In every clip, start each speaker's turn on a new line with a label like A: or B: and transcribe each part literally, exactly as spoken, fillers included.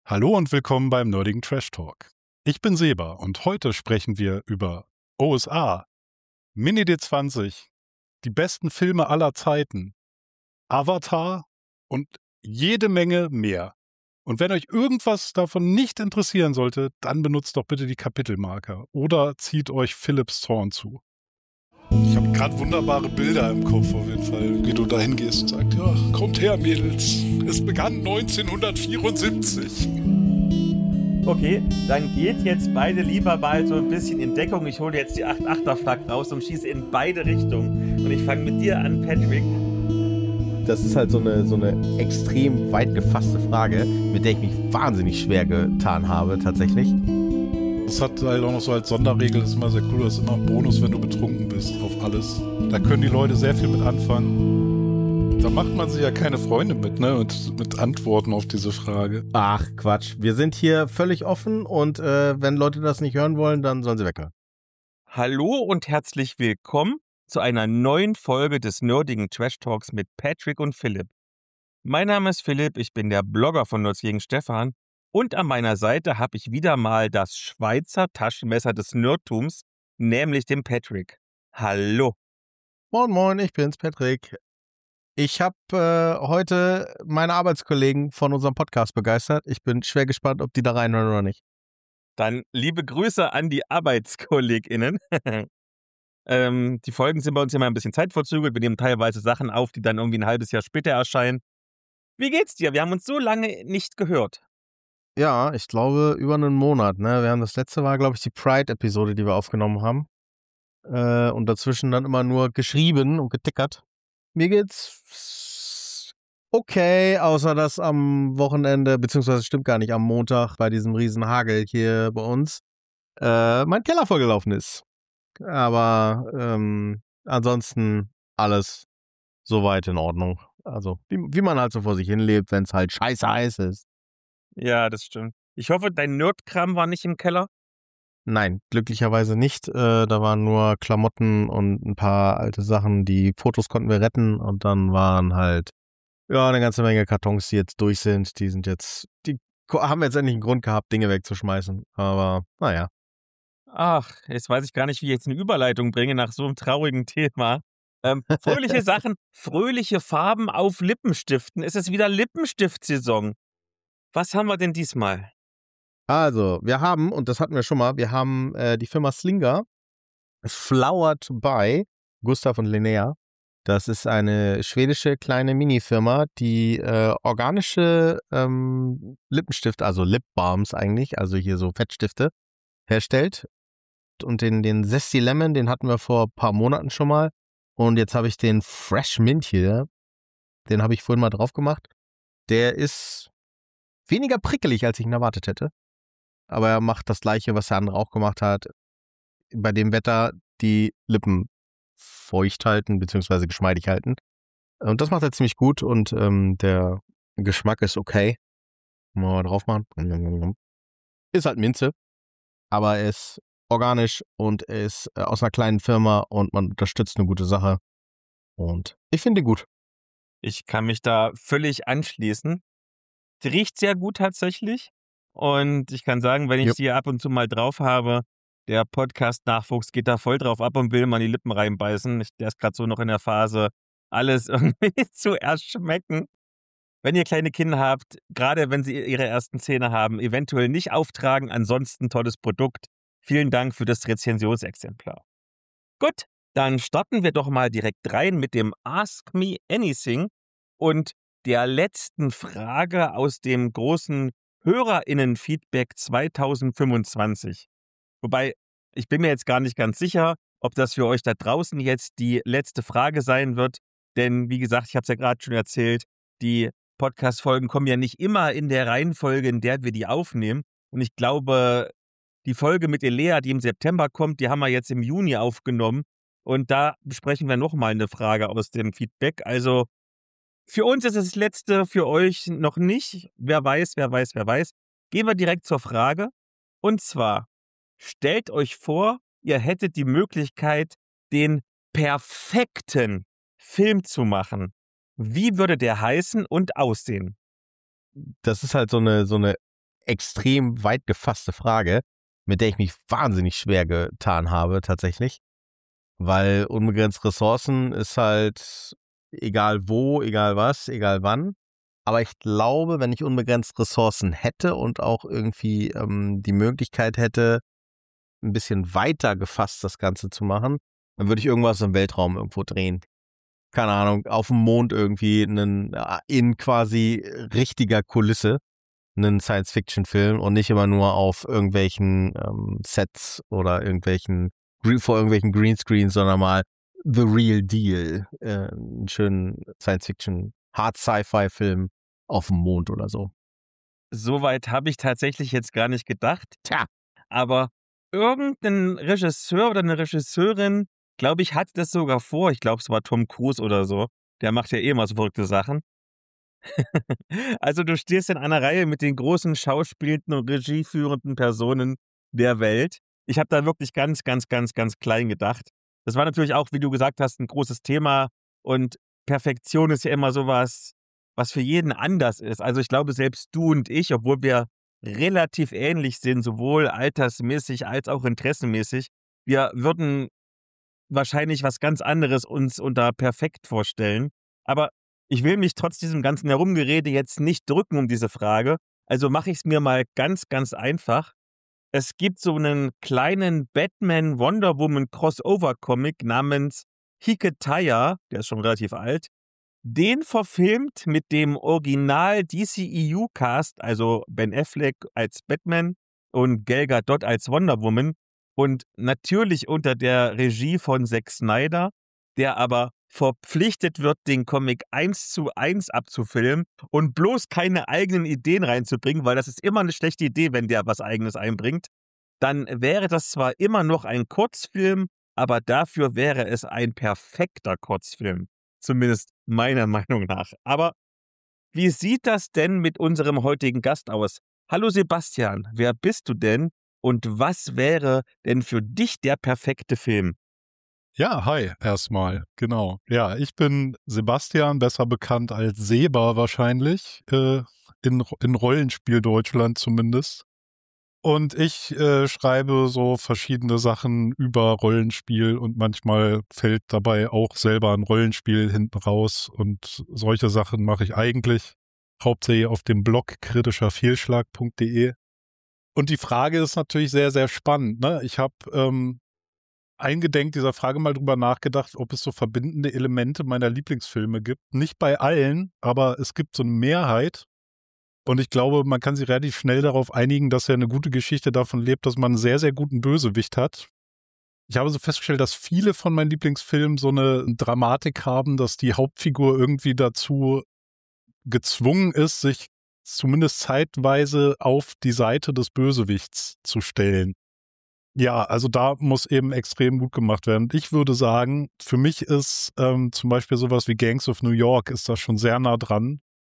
A: Hallo und willkommen beim Nerdigen Trash Talk. Ich bin Seba und heute sprechen wir über O S A, Mini D zwanzig, die besten Filme aller Zeiten, Avatar und jede Menge mehr. Und wenn euch irgendwas davon nicht interessieren sollte, dann benutzt doch bitte die Kapitelmarker oder zieht euch Philips Zorn zu. Ich habe gerade wunderbare Bilder im Kopf auf jeden Fall, wie du da hingehst und sagst, ja, kommt her Mädels, es begann neunzehnhundertvierundsiebzig.
B: Okay, dann geht jetzt beide lieber mal so ein bisschen in Deckung. Ich hole jetzt die acht achter Flak raus und schieße in beide Richtungen. Und ich fange mit dir an, Patrick.
C: Das ist halt so eine, so eine extrem weit gefasste Frage, mit der ich mich wahnsinnig schwer getan habe, tatsächlich.
A: Das hat halt auch noch so als Sonderregel, das ist immer sehr cool, das ist immer ein Bonus, wenn du betrunken bist, auf alles. Da können die Leute sehr viel mit anfangen. Da macht man sich ja keine Freunde mit, ne, mit, mit Antworten auf diese Frage.
C: Ach, Quatsch. Wir sind hier völlig offen und äh, wenn Leute das nicht hören wollen, dann sollen sie weghören.
B: Hallo und herzlich willkommen zu einer neuen Folge des nerdigen Trash Talks mit Patrick und Philipp. Mein Name ist Philipp, ich bin der Blogger von Nerds gegen Stefan und an meiner Seite habe ich wieder mal das Schweizer Taschenmesser des Nerdtums, nämlich den Patrick. Hallo.
C: Moin, moin, ich bin's, Patrick. Ich habe äh, heute meine Arbeitskollegen von unserem Podcast begeistert. Ich bin schwer gespannt, ob die da reinhören oder nicht.
B: Dann liebe Grüße an die ArbeitskollegInnen. ähm, die Folgen sind bei uns immer ein bisschen zeitverzögert. Wir nehmen teilweise Sachen auf, die dann irgendwie ein halbes Jahr später erscheinen. Wie geht's dir? Wir haben uns so lange nicht gehört.
C: Ja, ich glaube über einen Monat. Ne? Wir haben das letzte war, glaube ich, die Pride-Episode, die wir aufgenommen haben. Äh, und dazwischen dann immer nur geschrieben und getickert. Mir geht's okay, außer dass am Wochenende, beziehungsweise stimmt gar nicht, am Montag bei diesem riesen Hagel hier bei uns äh, mein Keller vollgelaufen ist. Aber ähm, ansonsten alles soweit in Ordnung. Also wie, wie man halt so vor sich hin lebt, wenn es halt scheiße heiß ist.
B: Ja, das stimmt. Ich hoffe, dein Nerdkram war nicht im Keller.
C: Nein, glücklicherweise nicht. Äh, da waren nur Klamotten und ein paar alte Sachen. Die Fotos konnten wir retten und dann waren halt ja eine ganze Menge Kartons, die jetzt durch sind. Die sind jetzt, die haben jetzt endlich einen Grund gehabt, Dinge wegzuschmeißen. Aber naja.
B: Ach, jetzt weiß ich gar nicht, wie ich jetzt eine Überleitung bringe nach so einem traurigen Thema. Ähm, fröhliche Sachen, fröhliche Farben auf Lippenstiften. Es ist wieder Lippenstiftsaison. Was haben wir denn diesmal?
C: Also, wir haben, und das hatten wir schon mal, wir haben äh, die Firma Slinger, Flowered by Gustav und Linnea. Das ist eine schwedische kleine Mini-Firma, die äh, organische ähm, Lippenstift, also Lip Balms eigentlich, also hier so Fettstifte, herstellt. Und den, den Zesty Lemon, den hatten wir vor ein paar Monaten schon mal. Und jetzt habe ich den Fresh Mint hier, den habe ich vorhin mal drauf gemacht. Der ist weniger prickelig, als ich ihn erwartet hätte. Aber er macht das Gleiche, was der andere auch gemacht hat. Bei dem Wetter die Lippen feucht halten, beziehungsweise geschmeidig halten. Und das macht er ziemlich gut und ähm, der Geschmack ist okay. Mal drauf machen. Ist halt Minze, aber er ist organisch und er ist äh, aus einer kleinen Firma und man unterstützt eine gute Sache. Und ich finde ihn gut.
B: Ich kann mich da völlig anschließen. Die riecht sehr gut tatsächlich. Und ich kann sagen, wenn ich
C: Jupp.
B: die ab und zu mal drauf habe, der Podcast-Nachwuchs geht da voll drauf ab und will mal die Lippen reinbeißen. Ich, der ist gerade so noch in der Phase, alles irgendwie zu erschmecken. Wenn ihr kleine Kinder habt, gerade wenn sie ihre ersten Zähne haben, eventuell nicht auftragen. Ansonsten tolles Produkt. Vielen Dank für das Rezensionsexemplar. Gut, dann starten wir doch mal direkt rein mit dem Ask Me Anything und der letzten Frage aus dem großen HörerInnen-Feedback zweitausendfünfundzwanzig. Wobei, ich bin mir jetzt gar nicht ganz sicher, ob das für euch da draußen jetzt die letzte Frage sein wird. Denn, wie gesagt, ich habe es ja gerade schon erzählt, die Podcast-Folgen kommen ja nicht immer in der Reihenfolge, in der wir die aufnehmen. Und ich glaube, die Folge mit Elea, die im September kommt, die haben wir jetzt im Juni aufgenommen. Und da besprechen wir nochmal eine Frage aus dem Feedback. Also, für uns ist es das letzte, für euch noch nicht. Wer weiß, wer weiß, wer weiß. Gehen wir direkt zur Frage. Und zwar, stellt euch vor, ihr hättet die Möglichkeit, den perfekten Film zu machen. Wie würde der heißen und aussehen?
C: Das ist halt so eine, so eine extrem weit gefasste Frage, mit der ich mich wahnsinnig schwer getan habe tatsächlich, weil unbegrenzt Ressourcen ist halt egal wo, egal was, egal wann. Aber ich glaube, wenn ich unbegrenzt Ressourcen hätte und auch irgendwie ähm, die Möglichkeit hätte, ein bisschen weiter gefasst das Ganze zu machen, dann würde ich irgendwas im Weltraum irgendwo drehen. Keine Ahnung, auf dem Mond irgendwie einen, in quasi richtiger Kulisse einen Science-Fiction-Film und nicht immer nur auf irgendwelchen ähm, Sets oder irgendwelchen vor irgendwelchen Greenscreens, sondern mal the real deal. Äh, einen schönen Science-Fiction, Hard-Sci-Fi-Film auf dem Mond oder so.
B: Soweit habe ich tatsächlich jetzt gar nicht gedacht.
C: Tja.
B: Aber irgendein Regisseur oder eine Regisseurin, glaube ich, hat das sogar vor. Ich glaube, es war Tom Cruise oder so. Der macht ja eh immer so verrückte Sachen. Also du stehst in einer Reihe mit den großen schauspielenden und regieführenden Personen der Welt. Ich habe da wirklich ganz, ganz, ganz, ganz klein gedacht. Das war natürlich auch, wie du gesagt hast, ein großes Thema. Und Perfektion ist ja immer sowas, was für jeden anders ist. Also ich glaube, selbst du und ich, obwohl wir relativ ähnlich sind, sowohl altersmäßig als auch interessenmäßig, wir würden wahrscheinlich was ganz anderes uns unter perfekt vorstellen. Aber ich will mich trotz diesem ganzen Herumgerede jetzt nicht drücken um diese Frage. Also mache ich es mir mal ganz, ganz einfach. Es gibt so einen kleinen Batman-Wonder Woman-Crossover-Comic namens Hiketaya, der ist schon relativ alt. Den verfilmt mit dem Original-D C E U-Cast, also Ben Affleck als Batman und Gal Gadot als Wonder Woman und natürlich unter der Regie von Zack Snyder, der aber verpflichtet wird, den Comic eins zu eins abzufilmen und bloß keine eigenen Ideen reinzubringen, weil das ist immer eine schlechte Idee, wenn der was Eigenes einbringt. Dann wäre das zwar immer noch ein Kurzfilm, aber dafür wäre es ein perfekter Kurzfilm. Zumindest meiner Meinung nach. Aber wie sieht das denn mit unserem heutigen Gast aus? Hallo Sebastian, wer bist du denn und was wäre denn für dich der perfekte Film?
A: Ja, hi, erstmal, genau. Ja, ich bin Sebastian, besser bekannt als Seba wahrscheinlich, äh, in, in Rollenspiel Deutschland zumindest. Und ich äh, schreibe so verschiedene Sachen über Rollenspiel und manchmal fällt dabei auch selber ein Rollenspiel hinten raus und solche Sachen mache ich eigentlich hauptsächlich auf dem Blog kritischerfehlschlag punkt de. Und die Frage ist natürlich sehr, sehr spannend, ne? Ich habe ähm, eingedenk dieser Frage mal drüber nachgedacht, ob es so verbindende Elemente meiner Lieblingsfilme gibt. Nicht bei allen, aber es gibt so eine Mehrheit. Und ich glaube, man kann sich relativ schnell darauf einigen, dass ja eine gute Geschichte davon lebt, dass man einen sehr, sehr guten Bösewicht hat. Ich habe so festgestellt, dass viele von meinen Lieblingsfilmen so eine Dramatik haben, dass die Hauptfigur irgendwie dazu gezwungen ist, sich zumindest zeitweise auf die Seite des Bösewichts zu stellen. Ja, also da muss eben extrem gut gemacht werden. Ich würde sagen, für mich ist ähm, zum Beispiel sowas wie Gangs of New York ist da schon sehr nah dran,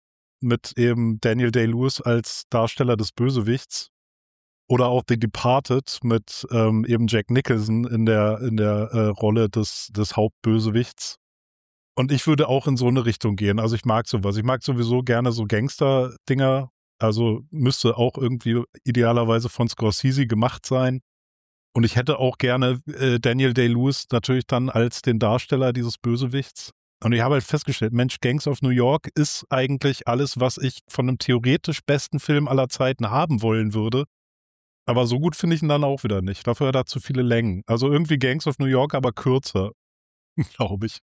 A: mit eben Daniel Day-Lewis als Darsteller des Bösewichts. Oder auch The Departed mit ähm, eben Jack Nicholson in der, in der äh, Rolle des, des Hauptbösewichts. Und ich würde auch in so eine Richtung gehen. Also ich mag sowas. Ich mag sowieso gerne so Gangster-Dinger. Also müsste auch irgendwie idealerweise von Scorsese gemacht sein. Und ich hätte auch gerne äh, Daniel Day-Lewis natürlich dann als den Darsteller dieses Bösewichts. Und ich habe halt festgestellt, Mensch, Gangs of New York ist eigentlich alles, was ich von einem theoretisch besten Film aller Zeiten haben wollen würde. Aber so gut finde ich ihn dann auch wieder nicht. Dafür hat er zu viele Längen. Also irgendwie Gangs of New York, aber kürzer, glaube ich.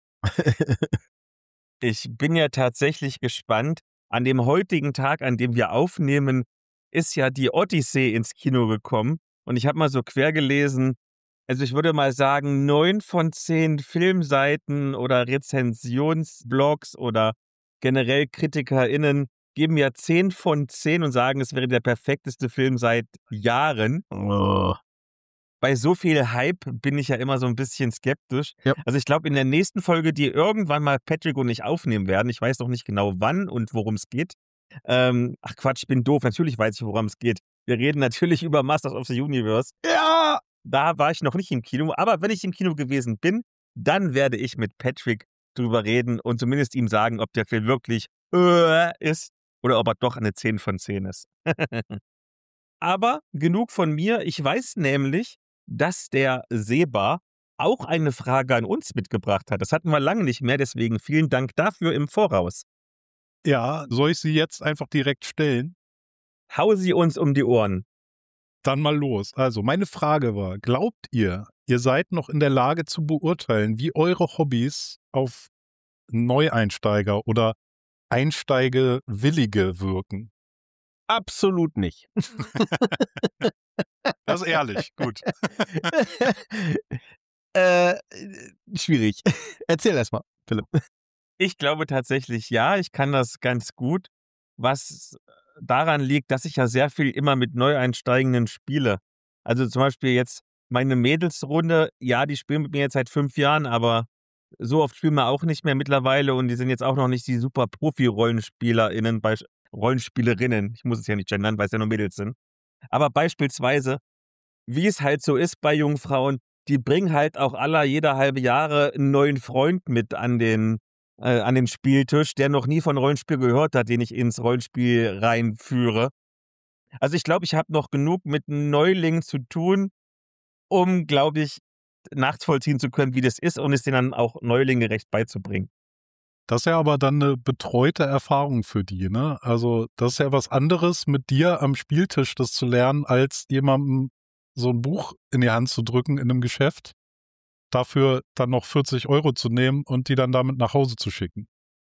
B: Ich bin ja tatsächlich gespannt. An dem heutigen Tag, an dem wir aufnehmen, ist ja die Odyssee ins Kino gekommen. Und ich habe mal so quer gelesen, also ich würde mal sagen, neun von zehn Filmseiten oder Rezensionsblogs oder generell KritikerInnen geben ja zehn von zehn und sagen, es wäre der perfekteste Film seit Jahren.
C: Oh.
B: Bei so viel Hype bin ich ja immer so ein bisschen skeptisch.
C: Ja.
B: Also ich glaube, in der nächsten Folge, die irgendwann mal Patrick und ich aufnehmen werden, ich weiß noch nicht genau wann und worum es geht. Ähm, ach Quatsch, ich bin doof, natürlich weiß ich, worum es geht. Wir reden natürlich über Masters of the Universe.
C: Ja!
B: Da war ich noch nicht im Kino, aber wenn ich im Kino gewesen bin, dann werde ich mit Patrick drüber reden und zumindest ihm sagen, ob der Film wirklich äh, ist oder ob er doch eine zehn von zehn ist. Aber genug von mir. Ich weiß nämlich, dass der Seba auch eine Frage an uns mitgebracht hat. Das hatten wir lange nicht mehr, deswegen vielen Dank dafür im Voraus.
A: Ja, soll ich sie jetzt einfach direkt stellen?
B: Hau sie uns um die Ohren.
A: Dann mal los. Also, meine Frage war, glaubt ihr, ihr seid noch in der Lage zu beurteilen, wie eure Hobbys auf Neueinsteiger oder Einsteigewillige wirken?
C: Absolut nicht.
A: Das ist ehrlich, gut.
C: äh, schwierig. Erzähl erst mal, Philipp.
B: Ich glaube tatsächlich ja, ich kann das ganz gut, was daran liegt, dass ich ja sehr viel immer mit Neueinsteigenden spiele. Also zum Beispiel jetzt meine Mädelsrunde, ja, die spielen mit mir jetzt seit fünf Jahren, aber so oft spielen wir auch nicht mehr mittlerweile und die sind jetzt auch noch nicht die super Profi-RollenspielerInnen, bei Rollenspielerinnen. Ich muss es ja nicht gendern, weil es ja nur Mädels sind. Aber beispielsweise, wie es halt so ist bei jungen Frauen, die bringen halt auch aller jeder halbe Jahre einen neuen Freund mit an den, äh, an den Spieltisch, der noch nie von Rollenspiel gehört hat, den ich ins Rollenspiel reinführe. Also ich glaube, ich habe noch genug mit Neulingen zu tun, um, glaube ich, nachvollziehen zu können, wie das ist und es denen dann auch Neulinggerecht beizubringen.
A: Das ist ja aber dann eine betreute Erfahrung für die, ne? Also das ist ja was anderes, mit dir am Spieltisch das zu lernen, als jemandem so ein Buch in die Hand zu drücken in einem Geschäft, dafür dann noch vierzig Euro zu nehmen und die dann damit nach Hause zu schicken.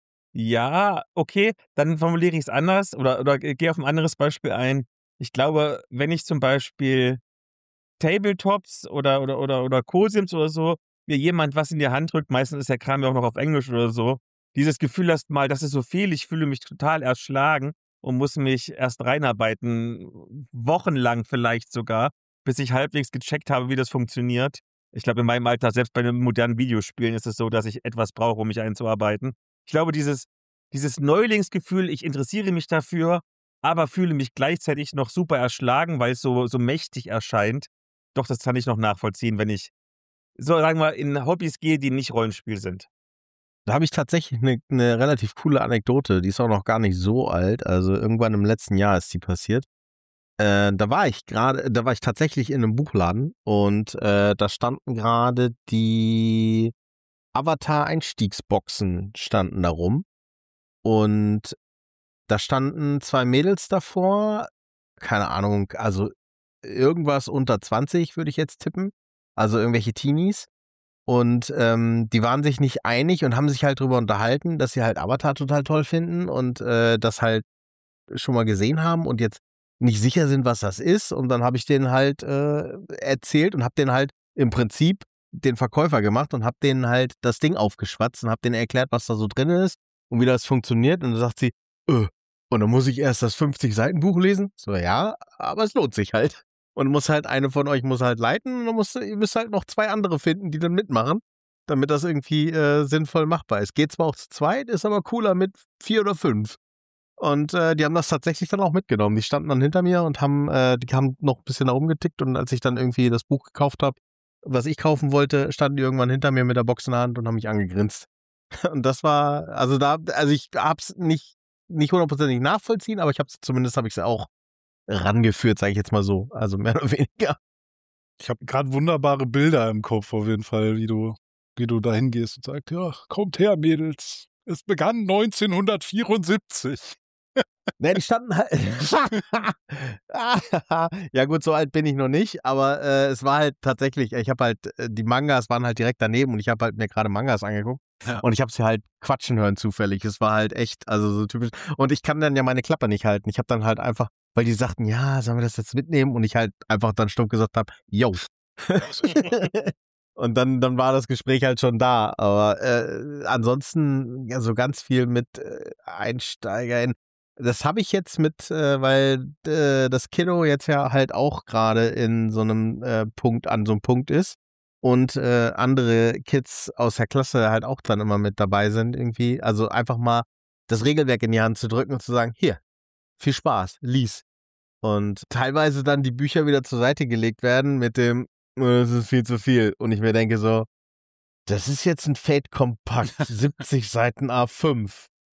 B: Ja, okay, dann formuliere ich es anders oder, oder gehe auf ein anderes Beispiel ein. Ich glaube, wenn ich zum Beispiel Tabletops oder, oder, oder, oder Cosims oder so, mir jemand was in die Hand drückt, meistens ist der Kram ja auch noch auf Englisch oder so, dieses Gefühl hast mal, das ist so viel, ich fühle mich total erschlagen und muss mich erst reinarbeiten, wochenlang vielleicht sogar, bis ich halbwegs gecheckt habe, wie das funktioniert. Ich glaube, in meinem Alter, selbst bei den modernen Videospielen, ist es so, dass ich etwas brauche, um mich einzuarbeiten. Ich glaube, dieses, dieses Neulingsgefühl, ich interessiere mich dafür, aber fühle mich gleichzeitig noch super erschlagen, weil es so, so mächtig erscheint. Doch, das kann ich noch nachvollziehen, wenn ich, so sagen wir, in Hobbys gehe, die nicht Rollenspiel sind.
C: Da habe ich tatsächlich eine ne relativ coole Anekdote, die ist auch noch gar nicht so alt, also irgendwann im letzten Jahr ist die passiert. Äh, da war ich gerade, da war ich tatsächlich in einem Buchladen und äh, da standen gerade die Avatar-Einstiegsboxen standen da rum und da standen zwei Mädels davor, keine Ahnung, also irgendwas unter zwanzig würde ich jetzt tippen, also irgendwelche Teenies. Und ähm, die waren sich nicht einig und haben sich halt drüber unterhalten, dass sie halt Avatar total toll finden und äh, das halt schon mal gesehen haben und jetzt nicht sicher sind, was das ist. Und dann habe ich denen halt äh, erzählt und habe denen halt im Prinzip den Verkäufer gemacht und habe denen halt das Ding aufgeschwatzt und habe denen erklärt, was da so drin ist und wie das funktioniert. Und dann sagt sie, äh, und dann muss ich erst das fünfzig-Seiten-Buch lesen? So, ja, aber es lohnt sich halt. Und muss halt, eine von euch muss halt leiten und dann musst, ihr müsst halt noch zwei andere finden, die dann mitmachen, damit das irgendwie äh, sinnvoll machbar ist. Geht zwar auch zu zweit, ist aber cooler mit vier oder fünf. Und äh, die haben das tatsächlich dann auch mitgenommen. Die standen dann hinter mir und haben, äh, die haben noch ein bisschen da rumgetickt und als ich dann irgendwie das Buch gekauft habe, was ich kaufen wollte, standen die irgendwann hinter mir mit der Box in der Hand und haben mich angegrinst. Und das war, also da, also ich hab's nicht, nicht hundertprozentig nachvollziehen, aber ich hab's, zumindest habe ich es auch rangeführt, sage ich jetzt mal so. Also mehr oder weniger.
A: Ich habe gerade wunderbare Bilder im Kopf auf jeden Fall, wie du, wie du da hingehst und sagst, ja, kommt her, Mädels. Es begann neunzehnhundertvierundsiebzig.
C: Ne, die standen halt. Ja gut, so alt bin ich noch nicht, aber äh, es war halt tatsächlich, ich habe halt, die Mangas waren halt direkt daneben und ich habe halt mir gerade Mangas angeguckt ja. Und ich habe sie halt quatschen hören zufällig. Es war halt echt, also so typisch. Und ich kann dann ja meine Klappe nicht halten. Ich habe dann halt einfach, weil die sagten, ja, sollen wir das jetzt mitnehmen? Und ich halt einfach dann stumpf gesagt habe, yo. Und dann, dann war das Gespräch halt schon da. Aber äh, ansonsten ja so ganz viel mit äh, Einsteigern. Das habe ich jetzt mit, äh, weil äh, das Kiddo jetzt ja halt auch gerade in so einem äh, Punkt, an so einem Punkt ist. Und äh, andere Kids aus der Klasse halt auch dann immer mit dabei sind irgendwie. Also einfach mal das Regelwerk in die Hand zu drücken und zu sagen, hier, viel Spaß, lies. Und teilweise dann die Bücher wieder zur Seite gelegt werden mit dem, das ist viel zu viel. Und ich mir denke so, das ist jetzt ein Fate Kompakt, siebzig Seiten A fünf.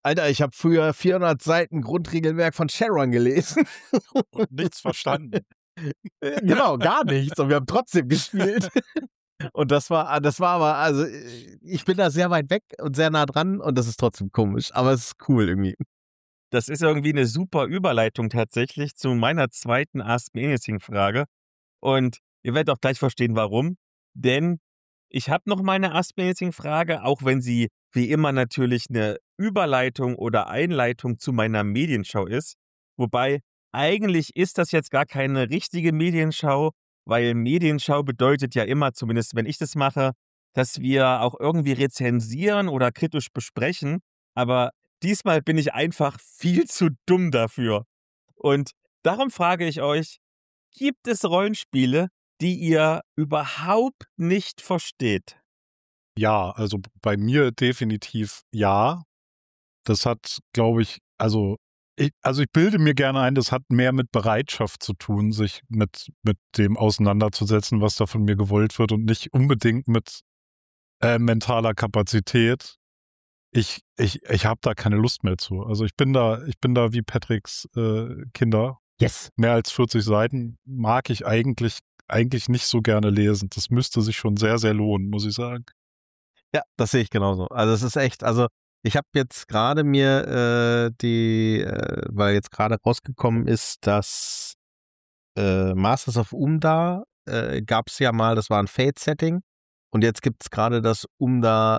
C: Alter, ich habe früher vierhundert Seiten Grundregelwerk von Sharon gelesen.
A: Und nichts verstanden.
C: Genau, gar nichts. Und wir haben trotzdem gespielt. Und das war, das war aber, also ich bin da sehr weit weg und sehr nah dran und das ist trotzdem komisch, aber es ist cool irgendwie.
B: Das ist irgendwie eine super Überleitung tatsächlich zu meiner zweiten Ask Me Anything-Frage. Und ihr werdet auch gleich verstehen, warum. Denn ich habe noch meine Ask Me Anything-Frage, auch wenn sie wie immer natürlich eine Überleitung oder Einleitung zu meiner Medienschau ist. Wobei eigentlich ist das jetzt gar keine richtige Medienschau, weil Medienschau bedeutet ja immer, zumindest wenn ich das mache, dass wir auch irgendwie rezensieren oder kritisch besprechen. Aber diesmal bin ich einfach viel zu dumm dafür. Und darum frage ich euch, gibt es Rollenspiele, die ihr überhaupt nicht versteht?
A: Ja, also bei mir definitiv ja. Das hat, glaube ich, also ich, also ich bilde mir gerne ein, das hat mehr mit Bereitschaft zu tun, sich mit, mit dem auseinanderzusetzen, was da von mir gewollt wird und nicht unbedingt mit äh, mentaler Kapazität. Ich, ich, ich habe da keine Lust mehr zu. Also ich bin da, ich bin da wie Patricks äh, Kinder.
C: Yes.
A: Mehr als vierzig Seiten mag ich eigentlich, eigentlich nicht so gerne lesen. Das müsste sich schon sehr, sehr lohnen, muss ich sagen.
C: Ja, das sehe ich genauso. Also es ist echt, also ich habe jetzt gerade mir äh, die, äh, weil jetzt gerade rausgekommen ist, dass äh, Masters of Umda äh, gab es ja mal, das war ein Fate-Setting und jetzt gibt es gerade das Umda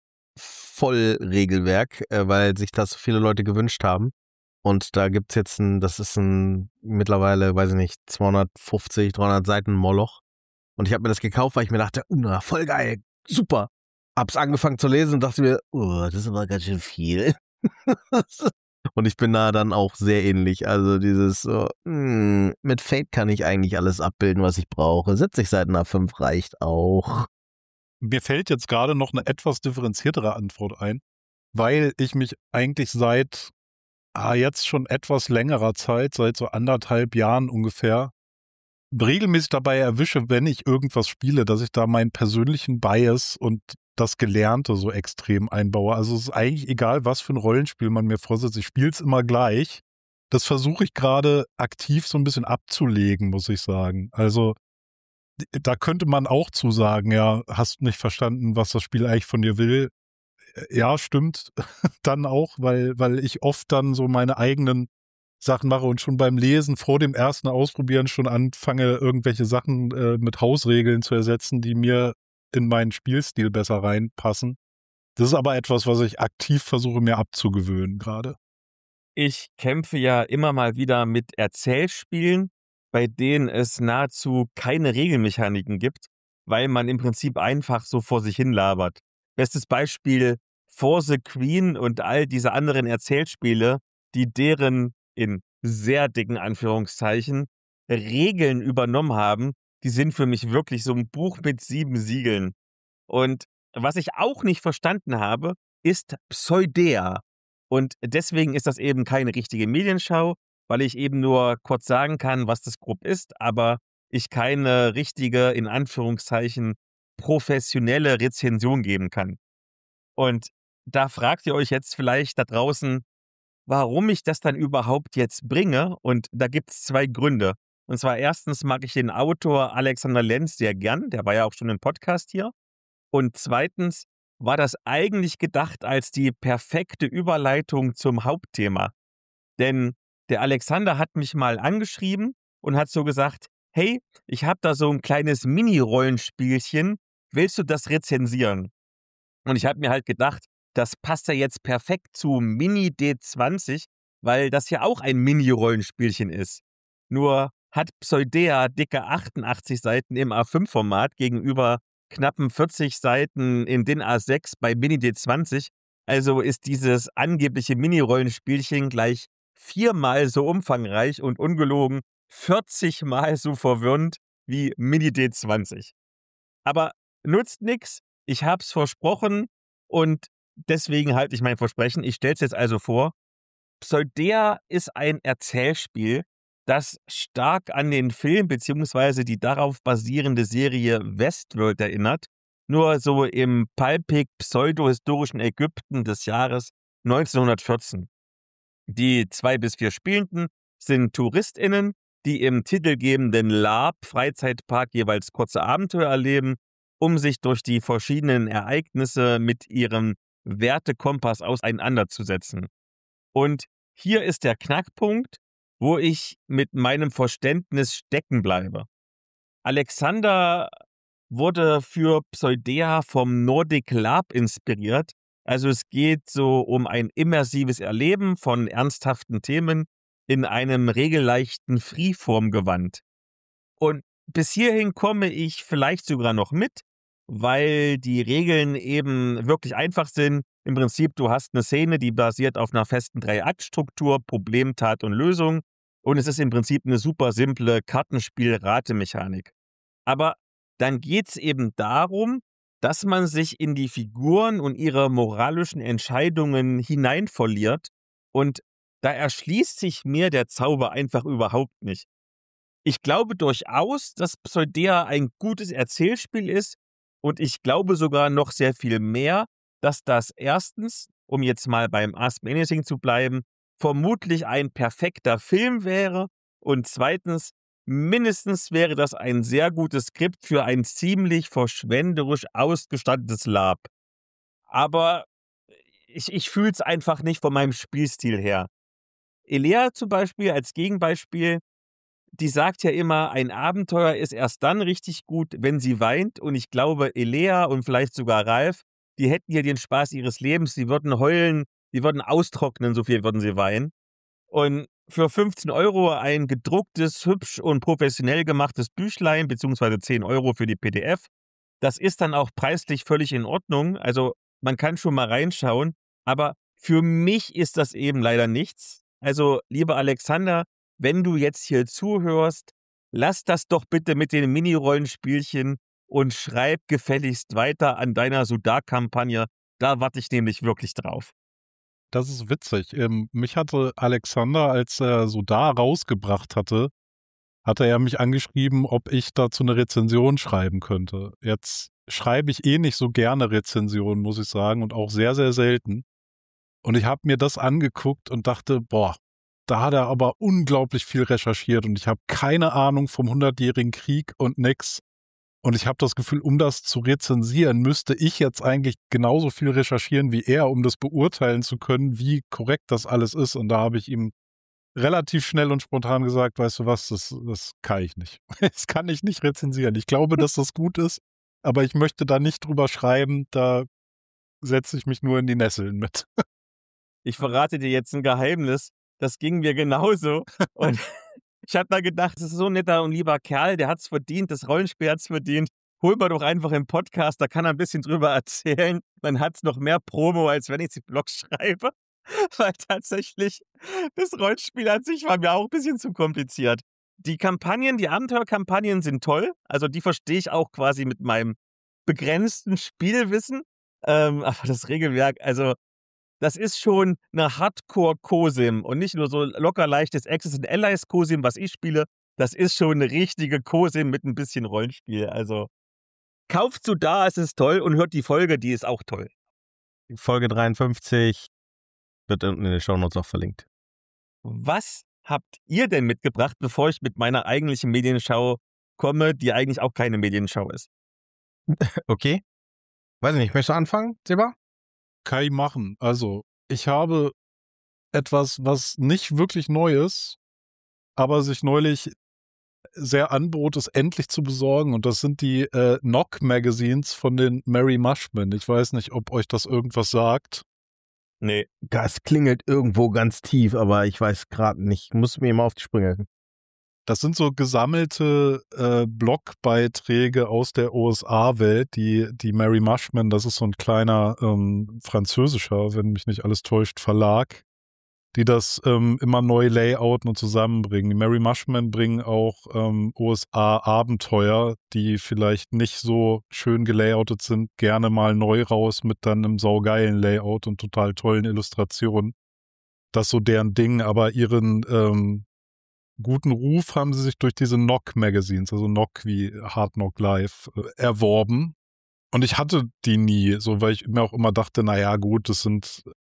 C: Vollregelwerk, äh, weil sich das so viele Leute gewünscht haben. Und da gibt's jetzt ein, das ist ein mittlerweile, weiß ich nicht, zweihundertfünfzig, dreihundert Seiten Moloch. Und ich habe mir das gekauft, weil ich mir dachte, Umda, voll geil, super. Hab's angefangen zu lesen und dachte mir, oh, das ist aber ganz schön viel. Und ich bin da dann auch sehr ähnlich. Also dieses so, mh, mit Fate kann ich eigentlich alles abbilden, was ich brauche. siebzig Seiten A fünf reicht auch.
A: Mir fällt jetzt gerade noch eine etwas differenziertere Antwort ein, weil ich mich eigentlich seit ah, jetzt schon etwas längerer Zeit, seit so anderthalb Jahren ungefähr, regelmäßig dabei erwische, wenn ich irgendwas spiele, dass ich da meinen persönlichen Bias und das Gelernte so extrem einbaue. Also es ist eigentlich egal, was für ein Rollenspiel man mir vorsetzt. Ich spiele es immer gleich. Das versuche ich gerade aktiv so ein bisschen abzulegen, muss ich sagen. Also da könnte man auch zu sagen, ja, hast nicht verstanden, was das Spiel eigentlich von dir will. Ja, stimmt. Dann auch, weil, weil ich oft dann so meine eigenen Sachen mache und schon beim Lesen vor dem ersten Ausprobieren schon anfange, irgendwelche Sachen äh, mit Hausregeln zu ersetzen, die mir in meinen Spielstil besser reinpassen. Das ist aber etwas, was ich aktiv versuche, mir abzugewöhnen gerade.
B: Ich kämpfe ja immer mal wieder mit Erzählspielen, bei denen es nahezu keine Regelmechaniken gibt, weil man im Prinzip einfach so vor sich hin labert. Bestes Beispiel For the Queen und all diese anderen Erzählspiele, die deren in sehr dicken Anführungszeichen Regeln übernommen haben, die sind für mich wirklich so ein Buch mit sieben Siegeln. Und was ich auch nicht verstanden habe, ist Pseudea. Und deswegen ist das eben keine richtige Medienschau, weil ich eben nur kurz sagen kann, was das grob ist, aber ich keine richtige, in Anführungszeichen, professionelle Rezension geben kann. Und da fragt ihr euch jetzt vielleicht da draußen, warum ich das dann überhaupt jetzt bringe. Und da gibt es zwei Gründe. Und zwar erstens mag ich den Autor Alexander Lenz sehr gern, der war ja auch schon im Podcast hier. Und zweitens war das eigentlich gedacht als die perfekte Überleitung zum Hauptthema. Denn der Alexander hat mich mal angeschrieben und hat so gesagt, hey, ich habe da so ein kleines Mini-Rollenspielchen, willst du das rezensieren? Und ich habe mir halt gedacht, das passt ja jetzt perfekt zu Mini D zwanzig, weil das ja auch ein Mini-Rollenspielchen ist. Nur hat Pseudea dicke achtundachtzig Seiten im A fünf Format gegenüber knappen vierzig Seiten in D I N A sechs bei Mini D zwanzig. Also ist dieses angebliche Mini-Rollenspielchen gleich viermal so umfangreich und ungelogen vierzig Mal so verwirrend wie Mini D zwanzig. Aber nutzt nix, ich hab's versprochen und deswegen halte ich mein Versprechen. Ich stell's jetzt also vor. Pseudea ist ein Erzählspiel, das stark an den Film bzw. die darauf basierende Serie Westworld erinnert, nur so im palpig pseudohistorischen Ägypten des Jahres neunzehnhundertvierzehn. Die zwei bis vier Spielenden sind TouristInnen, die im titelgebenden LARP-Freizeitpark jeweils kurze Abenteuer erleben, um sich durch die verschiedenen Ereignisse mit ihrem Wertekompass auseinanderzusetzen. Und hier ist der Knackpunkt, wo ich mit meinem Verständnis stecken bleibe. Alexander wurde für Pseudea vom Nordic LARP inspiriert. Also es geht so um ein immersives Erleben von ernsthaften Themen in einem regelleichten Freeform-Gewand. Und bis hierhin komme ich vielleicht sogar noch mit, weil die Regeln eben wirklich einfach sind. Im Prinzip, du hast eine Szene, die basiert auf einer festen Drei-Akt-Struktur, Problem, Tat und Lösung. Und es ist im Prinzip eine super simple Kartenspiel-Ratemechanik. Aber dann geht es eben darum, dass man sich in die Figuren und ihre moralischen Entscheidungen hineinverliert. Und da erschließt sich mir der Zauber einfach überhaupt nicht. Ich glaube durchaus, dass Pseudea ein gutes Erzählspiel ist. Und ich glaube sogar noch sehr viel mehr, dass das erstens, um jetzt mal beim Ask Me Anything zu bleiben, vermutlich ein perfekter Film wäre. Und zweitens, mindestens wäre das ein sehr gutes Skript für ein ziemlich verschwenderisch ausgestattetes LARP. Aber ich, ich fühle es einfach nicht von meinem Spielstil her. Elea zum Beispiel als Gegenbeispiel, die sagt ja immer, ein Abenteuer ist erst dann richtig gut, wenn sie weint. Und ich glaube, Elea und vielleicht sogar Ralf, die hätten hier den Spaß ihres Lebens. Die würden heulen, die würden austrocknen, so viel würden sie weinen. Und für fünfzehn Euro ein gedrucktes, hübsch und professionell gemachtes Büchlein, beziehungsweise zehn Euro für die P D F, das ist dann auch preislich völlig in Ordnung. Also man kann schon mal reinschauen. Aber für mich ist das eben leider nichts. Also, lieber Alexander, wenn du jetzt hier zuhörst, lass das doch bitte mit den Mini-Rollenspielchen und schreib gefälligst weiter an deiner Sudar-Kampagne. Da warte ich nämlich wirklich drauf.
A: Das ist witzig. Ähm, mich hatte Alexander, als er Sudar rausgebracht hatte, hatte er mich angeschrieben, ob ich dazu eine Rezension schreiben könnte. Jetzt schreibe ich eh nicht so gerne Rezensionen, muss ich sagen, und auch sehr, sehr selten. Und ich habe mir das angeguckt und dachte, boah, da hat er aber unglaublich viel recherchiert und ich habe keine Ahnung vom hundertjährigen Krieg und nix. Und ich habe das Gefühl, um das zu rezensieren, müsste ich jetzt eigentlich genauso viel recherchieren wie er, um das beurteilen zu können, wie korrekt das alles ist. Und da habe ich ihm relativ schnell und spontan gesagt, weißt du was, das, das kann ich nicht. Das kann ich nicht rezensieren. Ich glaube, dass das gut ist, aber ich möchte da nicht drüber schreiben, da setze ich mich nur in die Nesseln mit.
B: Ich verrate dir jetzt ein Geheimnis. Das ging mir genauso. Und ich habe da gedacht, das ist so ein netter und lieber Kerl, der hat's verdient, das Rollenspiel hat's verdient. Hol mal doch einfach im Podcast, da kann er ein bisschen drüber erzählen. Dann hat's noch mehr Promo, als wenn ich die Blogs schreibe. Weil tatsächlich, das Rollenspiel an sich war mir auch ein bisschen zu kompliziert. Die Kampagnen, die Abenteuerkampagnen sind toll. Also die verstehe ich auch quasi mit meinem begrenzten Spielwissen. Ähm, aber das Regelwerk, also das ist schon eine Hardcore-Cosim und nicht nur so locker leichtes Access and Allies Cosim, was ich spiele. Das ist schon eine richtige Cosim mit ein bisschen Rollenspiel. Also kauft so da, es ist toll und hört die Folge, die ist auch toll.
C: Folge dreiundfünfzig wird unten in den Shownotes auch verlinkt.
B: Was habt ihr denn mitgebracht, bevor ich mit meiner eigentlichen Medienschau komme, die eigentlich auch keine Medienschau ist?
C: Okay. Weiß ich nicht, möchtest du anfangen, Seba?
A: Kann ich machen. Also, ich habe etwas, was nicht wirklich neu ist, aber sich neulich sehr anbot, es endlich zu besorgen. Und das sind die äh, Knock-Magazines von den Mary Mushman. Ich weiß nicht, ob euch das irgendwas sagt.
B: Nee.
C: Das klingelt irgendwo ganz tief, aber ich weiß gerade nicht. Ich muss mir mal auf die Sprünge helfen.
A: Das sind so gesammelte äh, Blogbeiträge aus der U S A-Welt, die, die Mary Mushman, das ist so ein kleiner ähm, französischer, wenn mich nicht alles täuscht, Verlag, die das ähm, immer neu layouten und zusammenbringen. Die Mary Mushman bringen auch ähm, U S A-Abenteuer, die vielleicht nicht so schön gelayoutet sind, gerne mal neu raus mit dann einem saugeilen Layout und total tollen Illustrationen. Das ist so deren Ding, aber ihren ähm, guten Ruf haben sie sich durch diese Knock-Magazines, also Knock wie Hard Knock Live, äh, erworben. Und ich hatte die nie, so weil ich mir auch immer dachte, naja gut, das sind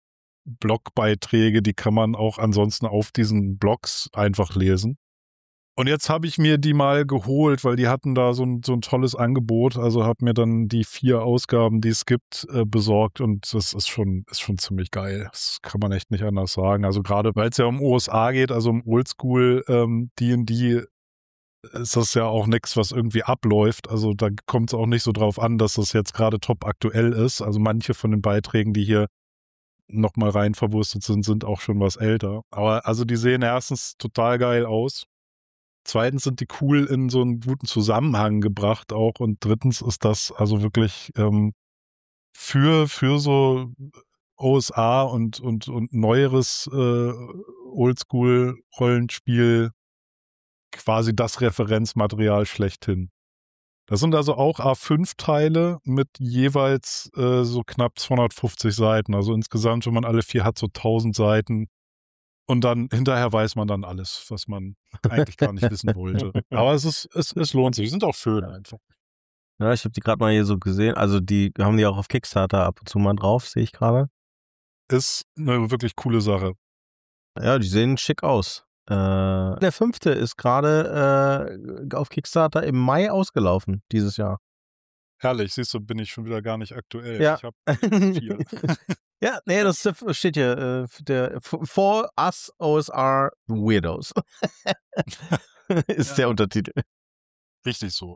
A: Blogbeiträge, die kann man auch ansonsten auf diesen Blogs einfach lesen. Und jetzt habe ich mir die mal geholt, weil die hatten da so ein, so ein tolles Angebot. Also habe mir dann die vier Ausgaben, die es gibt, äh, besorgt. Und das ist schon, ist schon ziemlich geil. Das kann man echt nicht anders sagen. Also gerade, weil es ja um U S A geht, also um Oldschool ähm, D und D, ist das ja auch nichts, was irgendwie abläuft. Also da kommt es auch nicht so drauf an, dass das jetzt gerade top aktuell ist. Also manche von den Beiträgen, die hier nochmal rein verwurstet sind, sind auch schon was älter. Aber also die sehen erstens total geil aus. Zweitens sind die cool in so einen guten Zusammenhang gebracht auch. Und drittens ist das also wirklich ähm, für, für so O S A und, und, und neueres äh, Oldschool-Rollenspiel quasi das Referenzmaterial schlechthin. Das sind also auch A fünf Teile mit jeweils äh, so knapp zweihundertfünfzig Seiten. Also insgesamt, wenn man alle vier hat, so tausend Seiten. Und dann hinterher weiß man dann alles, was man eigentlich gar nicht wissen wollte. Aber es ist, es, es lohnt sich. Die sind auch schön einfach.
C: Ja, ich habe die gerade mal hier so gesehen. Also die haben die auch auf Kickstarter ab und zu mal drauf, sehe ich gerade.
A: Ist eine wirklich coole Sache.
C: Ja, die sehen schick aus. Äh, der fünfte ist gerade äh, auf Kickstarter im Mai ausgelaufen, dieses Jahr.
A: Herrlich, siehst du, bin ich schon wieder gar nicht aktuell.
C: Ja.
A: Ich habe vier.
C: Ja, nee, das steht hier. Äh, der, For Us O S R Weirdos ist
A: Ja.
C: der Untertitel.
A: Richtig so.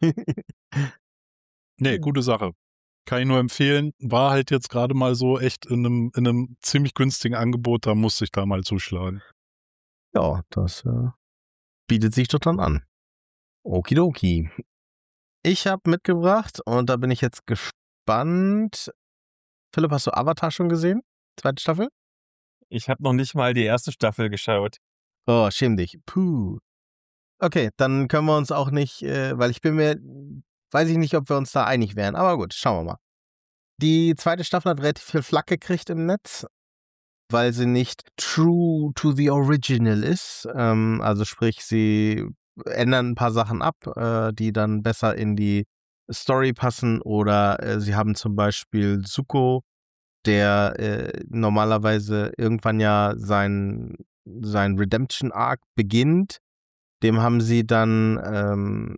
A: Nee, gute Sache. Kann ich nur empfehlen. War halt jetzt gerade mal so echt in einem, in einem ziemlich günstigen Angebot. Da musste ich da mal zuschlagen.
C: Ja, das äh, bietet sich doch dann an. Okidoki. Ich habe mitgebracht und da bin ich jetzt gespannt. Philipp, hast du Avatar schon gesehen? Zweite Staffel?
B: Ich habe noch nicht mal die erste Staffel geschaut.
C: Oh, schäm dich. Puh. Okay, dann können wir uns auch nicht, äh, weil ich bin mir, weiß ich nicht, ob wir uns da einig wären. Aber gut, schauen wir mal. Die zweite Staffel hat relativ viel Flack gekriegt im Netz, weil sie nicht true to the original ist. Ähm, also sprich, sie ändern ein paar Sachen ab, äh, die dann besser in die Story passen. Oder äh, sie haben zum Beispiel Zuko, der äh, normalerweise irgendwann ja sein, sein Redemption-Arc beginnt. Dem haben sie dann ähm,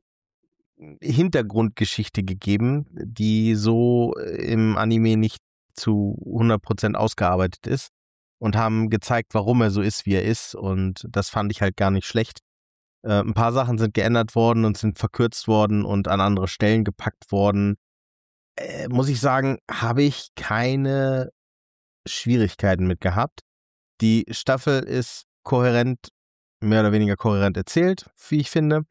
C: Hintergrundgeschichte gegeben, die so im Anime nicht zu hundert Prozent ausgearbeitet ist und haben gezeigt, warum er so ist, wie er ist, und das fand ich halt gar nicht schlecht. Äh, ein paar Sachen sind geändert worden und sind verkürzt worden und an andere Stellen gepackt worden. Äh, muss ich sagen, habe ich keine Schwierigkeiten mit gehabt. Die Staffel ist kohärent, mehr oder weniger kohärent erzählt, wie ich finde.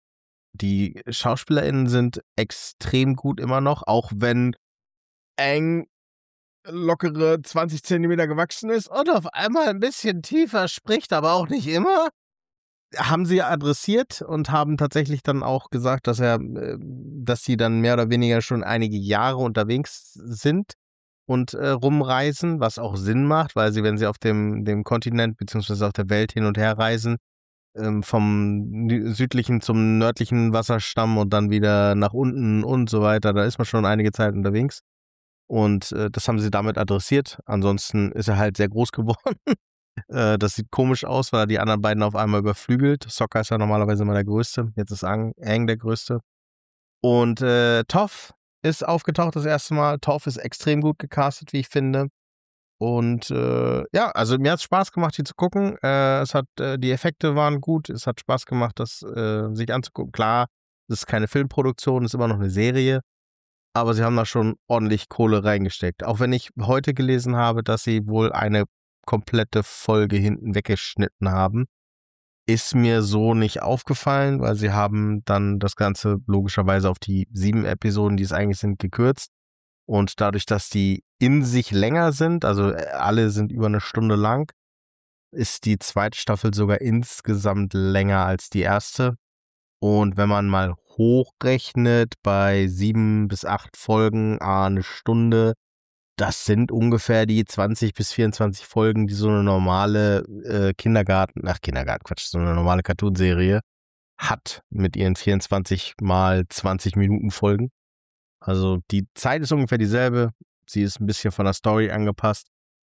C: Die SchauspielerInnen sind extrem gut immer noch, auch wenn Aang lockere zwanzig Zentimeter gewachsen ist und auf einmal ein bisschen tiefer spricht, aber auch nicht immer. Haben sie adressiert und haben tatsächlich dann auch gesagt, dass er, dass sie dann mehr oder weniger schon einige Jahre unterwegs sind und äh, rumreisen, was auch Sinn macht, weil sie, wenn sie auf dem, dem Kontinent beziehungsweise auf der Welt hin und her reisen, ähm, vom südlichen zum nördlichen Wasserstamm und dann wieder nach unten und so weiter, da ist man schon einige Zeit unterwegs. Und äh, das haben sie damit adressiert. Ansonsten ist er halt sehr groß geworden. äh, das sieht komisch aus, weil er die anderen beiden auf einmal überflügelt. Sokka ist ja normalerweise immer der Größte. Jetzt ist Aang der Größte. Und äh, Toph ist aufgetaucht das erste Mal. Toph ist extrem gut gecastet, wie ich finde. Und äh, ja, also mir hat es Spaß gemacht, die zu gucken. Äh, es hat, äh, die Effekte waren gut. Es hat Spaß gemacht, das äh, sich anzugucken. Klar, es ist keine Filmproduktion, es ist immer noch eine Serie. Aber sie haben da schon ordentlich Kohle reingesteckt. Auch wenn ich heute gelesen habe, dass sie wohl eine komplette Folge hinten weggeschnitten haben, ist mir so nicht aufgefallen, weil sie haben dann das Ganze logischerweise auf die sieben Episoden, die es eigentlich sind, gekürzt. Und dadurch, dass die in sich länger sind, also alle sind über eine Stunde lang, ist die zweite Staffel sogar insgesamt länger als die erste. Und wenn man mal hochrechnet, bei sieben bis acht Folgen, ah, eine Stunde, das sind ungefähr die zwanzig bis vierundzwanzig Folgen, die so eine normale äh, Kindergarten, ach Kindergarten, Quatsch, so eine normale Cartoonserie hat mit ihren vierundzwanzig mal zwanzig Minuten Folgen. Also die Zeit ist ungefähr dieselbe, sie ist ein bisschen von der Story angepasst.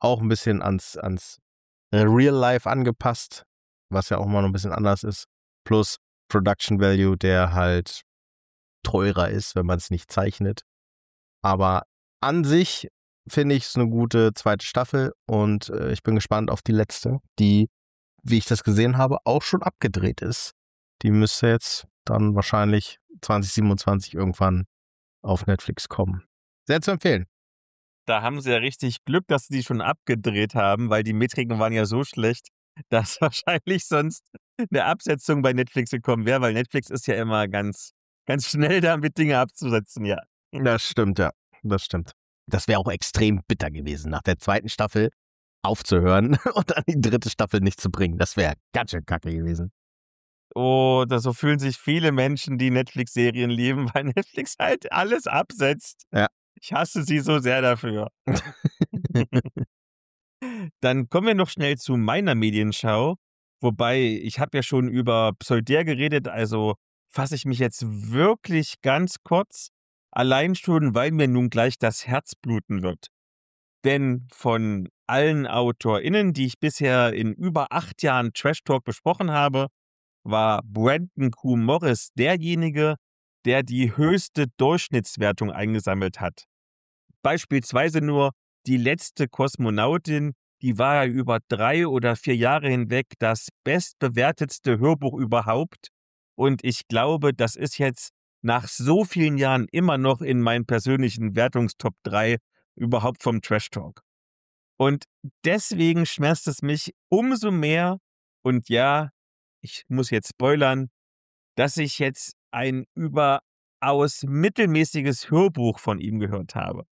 C: auch ein bisschen ans, ans Real Life angepasst, was ja auch mal noch ein bisschen anders ist. Plus Production Value, der halt teurer ist, wenn man es nicht zeichnet. Aber an sich finde ich es eine gute zweite Staffel und äh, ich bin gespannt auf die letzte, die, wie ich das gesehen habe, auch schon abgedreht ist. Die müsste jetzt dann wahrscheinlich zwanzig siebenundzwanzig irgendwann auf Netflix kommen. Sehr zu empfehlen.
B: Da haben sie ja richtig Glück, dass sie die schon abgedreht haben, weil die Metriken waren ja so schlecht, dass wahrscheinlich sonst eine Absetzung bei Netflix gekommen wäre, weil Netflix ist ja immer ganz, ganz schnell damit, Dinge abzusetzen, ja.
C: Das stimmt, ja. Das stimmt. Das wäre auch extrem bitter gewesen, nach der zweiten Staffel aufzuhören und dann die dritte Staffel nicht zu bringen. Das wäre ganz schön kacke gewesen.
B: Oh, das, so fühlen sich viele Menschen, die Netflix-Serien lieben, weil Netflix halt alles absetzt.
C: Ja.
B: Ich hasse sie so sehr dafür. Dann kommen wir noch schnell zu meiner Medienschau. Wobei, ich habe ja schon über Pseuder geredet, also fasse ich mich jetzt wirklich ganz kurz. Allein schon, weil mir nun gleich das Herz bluten wird. Denn von allen AutorInnen, die ich bisher in über acht Jahren Trash Talk besprochen habe, war Brandon Q. Morris derjenige, der die höchste Durchschnittswertung eingesammelt hat. Beispielsweise nur die letzte Kosmonautin, die war ja über drei oder vier Jahre hinweg das bestbewertetste Hörbuch überhaupt. Und ich glaube, das ist jetzt nach so vielen Jahren immer noch in meinen persönlichen Wertungstop drei überhaupt vom Trash Talk. Und deswegen schmerzt es mich umso mehr, und ja, ich muss jetzt spoilern, dass ich jetzt ein überaus mittelmäßiges Hörbuch von ihm gehört habe.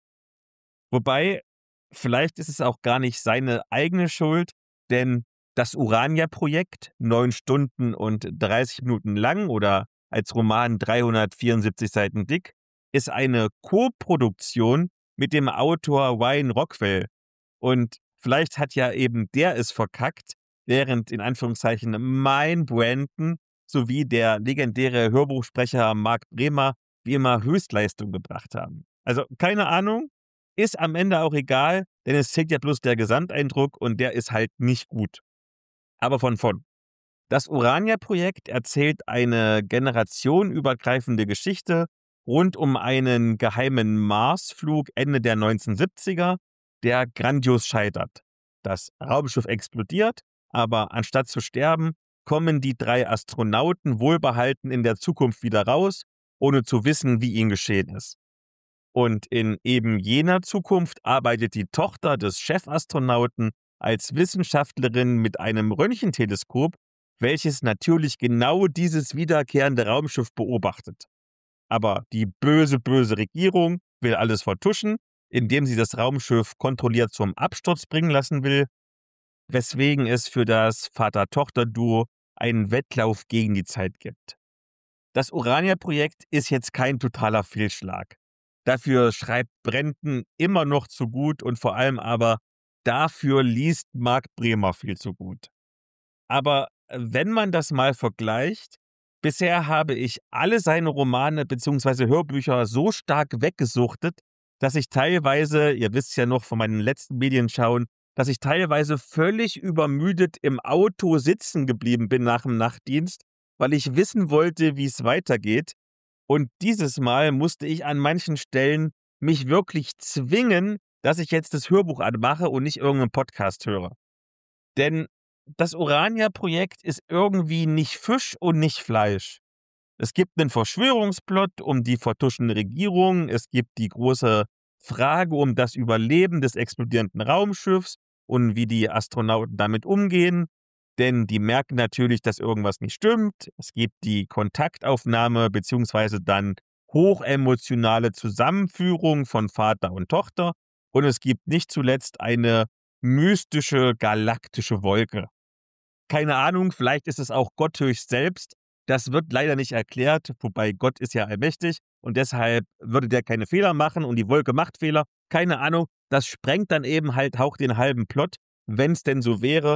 B: Wobei, vielleicht ist es auch gar nicht seine eigene Schuld, denn das Urania-Projekt, neun Stunden und dreißig Minuten lang oder als Roman dreihundertvierundsiebzig Seiten dick, ist eine Co-Produktion mit dem Autor Wayne Rockwell. Und vielleicht hat ja eben der es verkackt, während in Anführungszeichen mein Brandon sowie der legendäre Hörbuchsprecher Marc Bremer wie immer Höchstleistung gebracht haben. Also keine Ahnung, ist am Ende auch egal, denn es zählt ja bloß der Gesamteindruck und der ist halt nicht gut. Aber von von. Das Urania-Projekt erzählt eine generationenübergreifende Geschichte rund um einen geheimen Marsflug Ende der neunzehnhundertsiebziger, der grandios scheitert. Das Raumschiff explodiert, aber anstatt zu sterben, kommen die drei Astronauten wohlbehalten in der Zukunft wieder raus, ohne zu wissen, wie ihnen geschehen ist. Und in eben jener Zukunft arbeitet die Tochter des Chefastronauten als Wissenschaftlerin mit einem Röntgenteleskop, welches natürlich genau dieses wiederkehrende Raumschiff beobachtet. Aber die böse, böse Regierung will alles vertuschen, indem sie das Raumschiff kontrolliert zum Absturz bringen lassen will, weswegen es für das Vater-Tochter-Duo einen Wettlauf gegen die Zeit gibt. Das Urania-Projekt ist jetzt kein totaler Fehlschlag. Dafür schreibt Brandon immer noch zu gut und vor allem aber dafür liest Marc Bremer viel zu gut. Aber wenn man das mal vergleicht, bisher habe ich alle seine Romane bzw. Hörbücher so stark weggesuchtet, dass ich teilweise, ihr wisst ja noch von meinen letzten Medienschauen, dass ich teilweise völlig übermüdet im Auto sitzen geblieben bin nach dem Nachtdienst, weil ich wissen wollte, wie es weitergeht. Und dieses Mal musste ich an manchen Stellen mich wirklich zwingen, dass ich jetzt das Hörbuch anmache und nicht irgendeinen Podcast höre. Denn das Urania-Projekt ist irgendwie nicht Fisch und nicht Fleisch. Es gibt einen Verschwörungsplot um die vertuschende Regierung, es gibt die große Frage um das Überleben des explodierenden Raumschiffs und wie die Astronauten damit umgehen. Denn die merken natürlich, dass irgendwas nicht stimmt. Es gibt die Kontaktaufnahme bzw. dann hochemotionale Zusammenführung von Vater und Tochter. Und es gibt nicht zuletzt eine mystische galaktische Wolke. Keine Ahnung, vielleicht ist es auch Gott höchst selbst. Das wird leider nicht erklärt, wobei Gott ist ja allmächtig und deshalb würde der keine Fehler machen und die Wolke macht Fehler. Keine Ahnung, das sprengt dann eben halt auch den halben Plot, wenn es denn so wäre.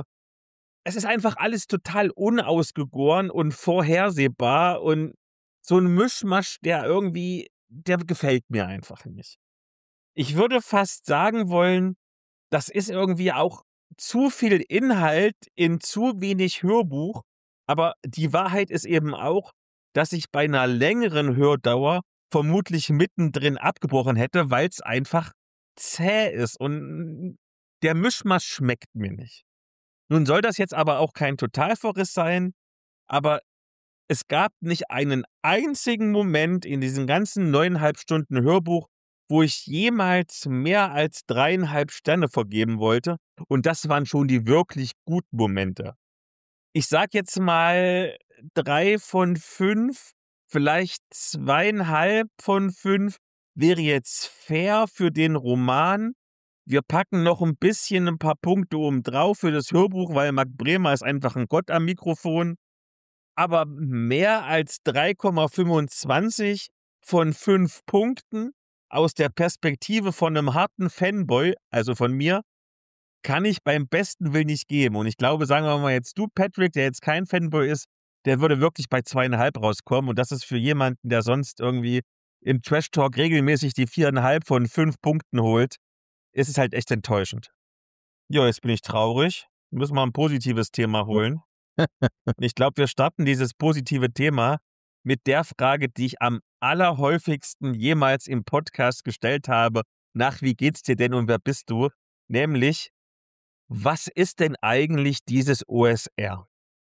B: Es ist einfach alles total unausgegoren und vorhersehbar und so ein Mischmasch, der irgendwie, der gefällt mir einfach nicht. Ich würde fast sagen wollen, das ist irgendwie auch zu viel Inhalt in zu wenig Hörbuch. Aber die Wahrheit ist eben auch, dass ich bei einer längeren Hördauer vermutlich mittendrin abgebrochen hätte, weil es einfach zäh ist und der Mischmasch schmeckt mir nicht. Nun soll das jetzt aber auch kein Totalverriss sein, aber es gab nicht einen einzigen Moment in diesen ganzen neuneinhalb Stunden Hörbuch, wo ich jemals mehr als dreieinhalb Sterne vergeben wollte. Und das waren schon die wirklich guten Momente. Ich sag jetzt mal drei von fünf, vielleicht zweieinhalb von fünf wäre jetzt fair für den Roman. Wir packen noch ein bisschen ein paar Punkte oben drauf für das Hörbuch, weil Marc Bremer ist einfach ein Gott am Mikrofon. Aber mehr als drei Komma fünfundzwanzig von fünf Punkten aus der Perspektive von einem harten Fanboy, also von mir, kann ich beim besten Willen nicht geben. Und ich glaube, sagen wir mal jetzt du, Patrick, der jetzt kein Fanboy ist, der würde wirklich bei zweieinhalb rauskommen. Und das ist für jemanden, der sonst irgendwie im Trash-Talk regelmäßig die viereinhalb von fünf Punkten holt, ist es halt echt enttäuschend. Ja, jetzt bin ich traurig. Müssen wir ein positives Thema holen. Ich glaube, wir starten dieses positive Thema mit der Frage, die ich am allerhäufigsten jemals im Podcast gestellt habe. Nach wie geht's dir denn und wer bist du? Nämlich, was ist denn eigentlich dieses O S R?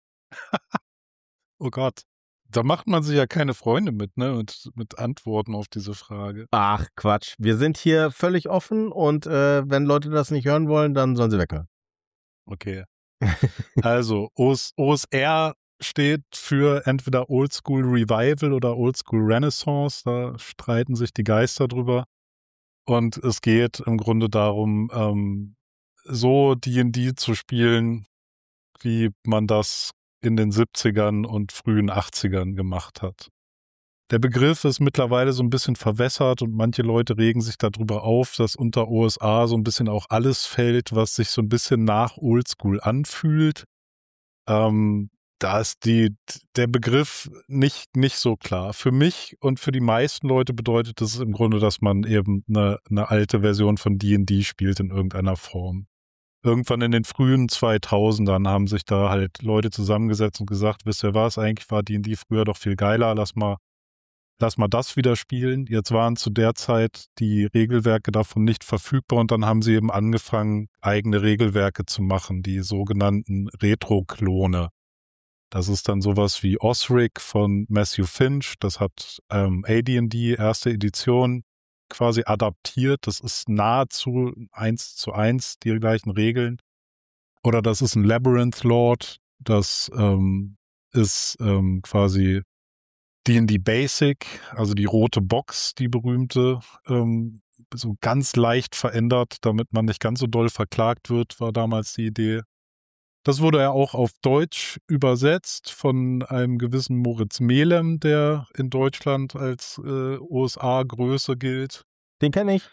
A: Oh Gott. Da macht man sich ja keine Freunde mit, ne? Mit, mit Antworten auf diese Frage.
C: Ach, Quatsch. Wir sind hier völlig offen und äh, wenn Leute das nicht hören wollen, dann sollen sie weghören.
A: Okay. Also, O S R steht für entweder Oldschool Revival oder Oldschool Renaissance. Da streiten sich die Geister drüber. Und es geht im Grunde darum, ähm, so D und D zu spielen, wie man das in den siebzigern und frühen achtzigern gemacht hat. Der Begriff ist mittlerweile so ein bisschen verwässert und manche Leute regen sich darüber auf, dass unter O S A so ein bisschen auch alles fällt, was sich so ein bisschen nach Oldschool anfühlt. Ähm, da ist die, der Begriff nicht, nicht so klar. Für mich und für die meisten Leute bedeutet das im Grunde, dass man eben eine, eine alte Version von D und D spielt in irgendeiner Form. Irgendwann in den frühen zweitausendern haben sich da halt Leute zusammengesetzt und gesagt, wisst ihr was, eigentlich war D und D früher doch viel geiler, lass mal Lass mal das wieder spielen. Jetzt waren zu der Zeit die Regelwerke davon nicht verfügbar und dann haben sie eben angefangen, eigene Regelwerke zu machen, die sogenannten Retro-Klone. Das ist dann sowas wie Osric von Matthew Finch. Das hat ähm, A D und D erste Edition quasi adaptiert. Das ist nahezu eins zu eins die gleichen Regeln. Oder das ist ein Labyrinth Lord. Das ähm, ist ähm, quasi D und D Basic, also die rote Box, die berühmte, ähm, so ganz leicht verändert, damit man nicht ganz so doll verklagt wird, war damals die Idee. Das wurde ja auch auf Deutsch übersetzt von einem gewissen Moritz Melem, der in Deutschland als äh, O S A-Größe gilt.
C: Den kenne ich.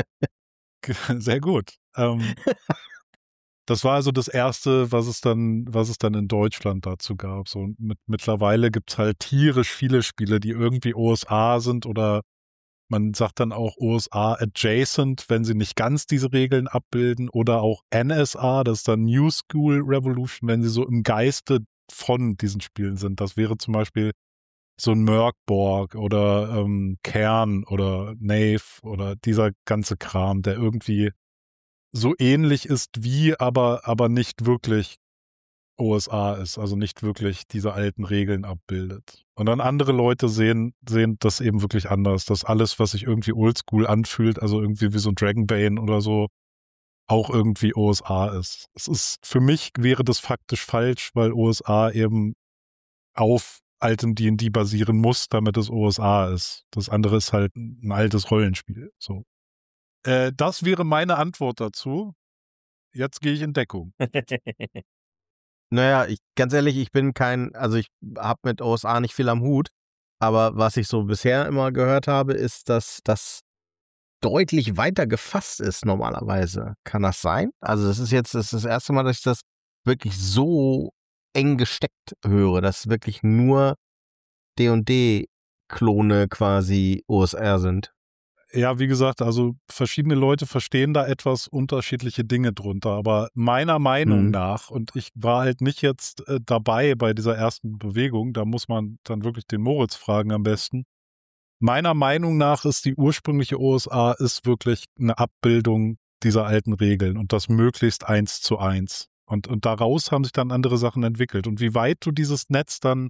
A: Sehr gut. Ähm, Das war also das Erste, was es dann, was es dann in Deutschland dazu gab. So mit, mittlerweile gibt's halt tierisch viele Spiele, die irgendwie O S A sind oder man sagt dann auch O S A adjacent, wenn sie nicht ganz diese Regeln abbilden, oder auch N S A, das ist dann New School Revolution, wenn sie so im Geiste von diesen Spielen sind. Das wäre zum Beispiel so ein Merkborg oder ähm, Kern oder Nave oder dieser ganze Kram, der irgendwie so ähnlich ist wie, aber, aber nicht wirklich O S A ist, also nicht wirklich diese alten Regeln abbildet. Und dann andere Leute sehen, sehen das eben wirklich anders, dass alles, was sich irgendwie oldschool anfühlt, also irgendwie wie so ein Dragonbane oder so, auch irgendwie O S A ist. Es ist, für mich wäre das faktisch falsch, weil O S A eben auf altem D und D basieren muss, damit es O S A ist. Das andere ist halt ein altes Rollenspiel, so. Äh, das wäre meine Antwort dazu. Jetzt gehe ich in Deckung.
C: Naja, ich, ganz ehrlich, ich bin kein, also ich habe mit O S A nicht viel am Hut, aber was ich so bisher immer gehört habe, ist, dass das deutlich weiter gefasst ist normalerweise. Kann das sein? Also das ist jetzt das, ist das erste Mal, dass ich das wirklich so eng gesteckt höre, dass wirklich nur D und D-Klone quasi O S R sind.
A: Ja, wie gesagt, also verschiedene Leute verstehen da etwas unterschiedliche Dinge drunter, aber meiner Meinung
C: Mhm.
A: nach, und ich war halt nicht jetzt äh, dabei bei dieser ersten Bewegung, da muss man dann wirklich den Moritz fragen am besten. Meiner Meinung nach ist die ursprüngliche O S A ist wirklich eine Abbildung dieser alten Regeln und das möglichst eins zu eins. Und, und daraus haben sich dann andere Sachen entwickelt. Und wie weit du dieses Netz dann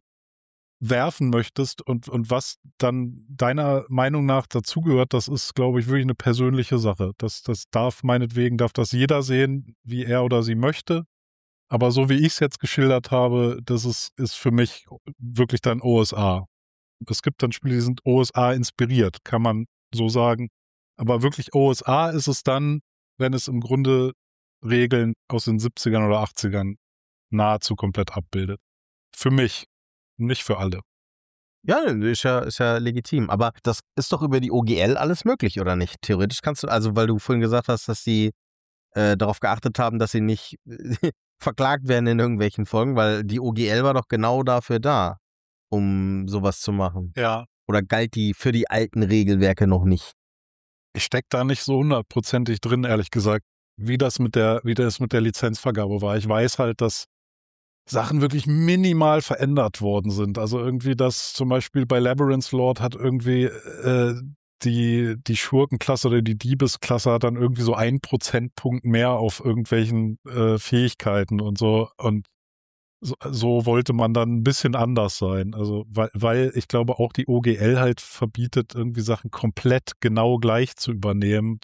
A: werfen möchtest und, und was dann deiner Meinung nach dazugehört, das ist, glaube ich, wirklich eine persönliche Sache. Das, das darf meinetwegen, darf das jeder sehen, wie er oder sie möchte. Aber so wie ich es jetzt geschildert habe, das ist, ist für mich wirklich dann O S A. Es gibt dann Spiele, die sind O S A inspiriert, kann man so sagen. Aber wirklich O S A ist es dann, wenn es im Grunde Regeln aus den siebzigern oder achtzigern nahezu komplett abbildet. Für mich, nicht für alle.
C: Ja, ist ja, ist ja legitim. Aber das ist doch über die O G L alles möglich, oder nicht? Theoretisch kannst du, also weil du vorhin gesagt hast, dass sie äh, darauf geachtet haben, dass sie nicht verklagt werden in irgendwelchen Folgen, weil die O G L war doch genau dafür da, um sowas zu machen.
A: Ja.
C: Oder galt die für die alten Regelwerke noch nicht?
A: Ich stecke da nicht so hundertprozentig drin, ehrlich gesagt, wie das mit der, wie das mit der Lizenzvergabe war. Ich weiß halt, dass Sachen wirklich minimal verändert worden sind. Also irgendwie, dass zum Beispiel bei Labyrinth Lord hat irgendwie äh, die, die Schurkenklasse oder die Diebesklasse hat dann irgendwie so ein Prozentpunkt mehr auf irgendwelchen äh, Fähigkeiten und so. Und so, so wollte man dann ein bisschen anders sein. Also, weil, weil ich glaube auch die O G L halt verbietet, irgendwie Sachen komplett genau gleich zu übernehmen.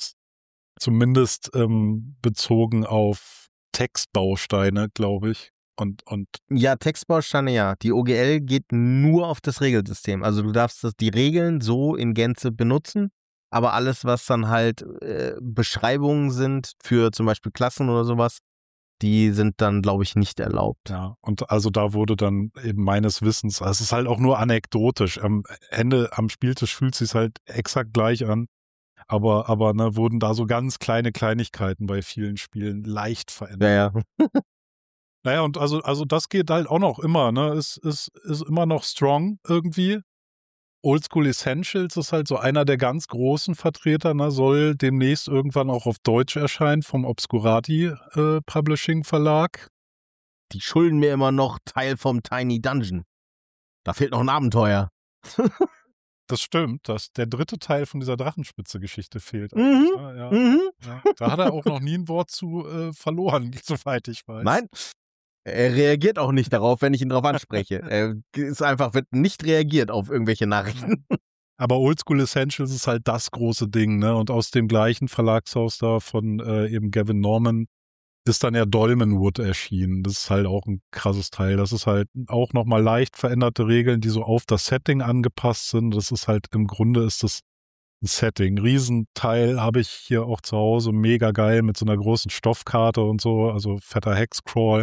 A: Zumindest ähm, bezogen auf Textbausteine, glaube ich. Und, und
C: Ja, Textbausteine ja. Die O G L geht nur auf das Regelsystem. Also du darfst das, die Regeln so in Gänze benutzen, aber alles, was dann halt äh, Beschreibungen sind für zum Beispiel Klassen oder sowas, die sind dann, glaube ich, nicht erlaubt.
A: ja, und also da wurde dann eben meines Wissens, also es ist halt auch nur anekdotisch. Am Ende, am Spieltisch fühlt es sich halt exakt gleich an. Aber, aber ne, wurden da so ganz kleine Kleinigkeiten bei vielen Spielen leicht verändert.
C: Ja, ja.
A: Naja, und also, also das geht halt auch noch immer, ne? Ist, ist, ist immer noch strong irgendwie. Oldschool Essentials ist halt so einer der ganz großen Vertreter, ne? Soll demnächst irgendwann auch auf Deutsch erscheinen vom Obscurati äh, Publishing Verlag.
C: Die schulden mir immer noch Teil vom Tiny Dungeon. Da fehlt noch ein Abenteuer.
A: Das stimmt, dass der dritte Teil von dieser Drachenspitze-Geschichte fehlt.
C: Mhm.
A: Ja, ja,
C: Mhm.
A: ja. Da hat er auch noch nie ein Wort zu äh, verloren, soweit ich weiß.
C: Nein, er reagiert auch nicht darauf, wenn ich ihn darauf anspreche. Er ist einfach, wird nicht reagiert auf irgendwelche Nachrichten.
A: Aber Oldschool Essentials ist halt das große Ding, ne? Und aus dem gleichen Verlagshaus da von äh, eben Gavin Norman ist dann ja Dolmenwood erschienen. Das ist halt auch ein krasses Teil. Das ist halt auch nochmal leicht veränderte Regeln, die so auf das Setting angepasst sind. Das ist halt, im Grunde ist das ein Setting. Ein Riesenteil habe ich hier auch zu Hause. Mega geil mit so einer großen Stoffkarte und so. Also fetter Hexcrawl.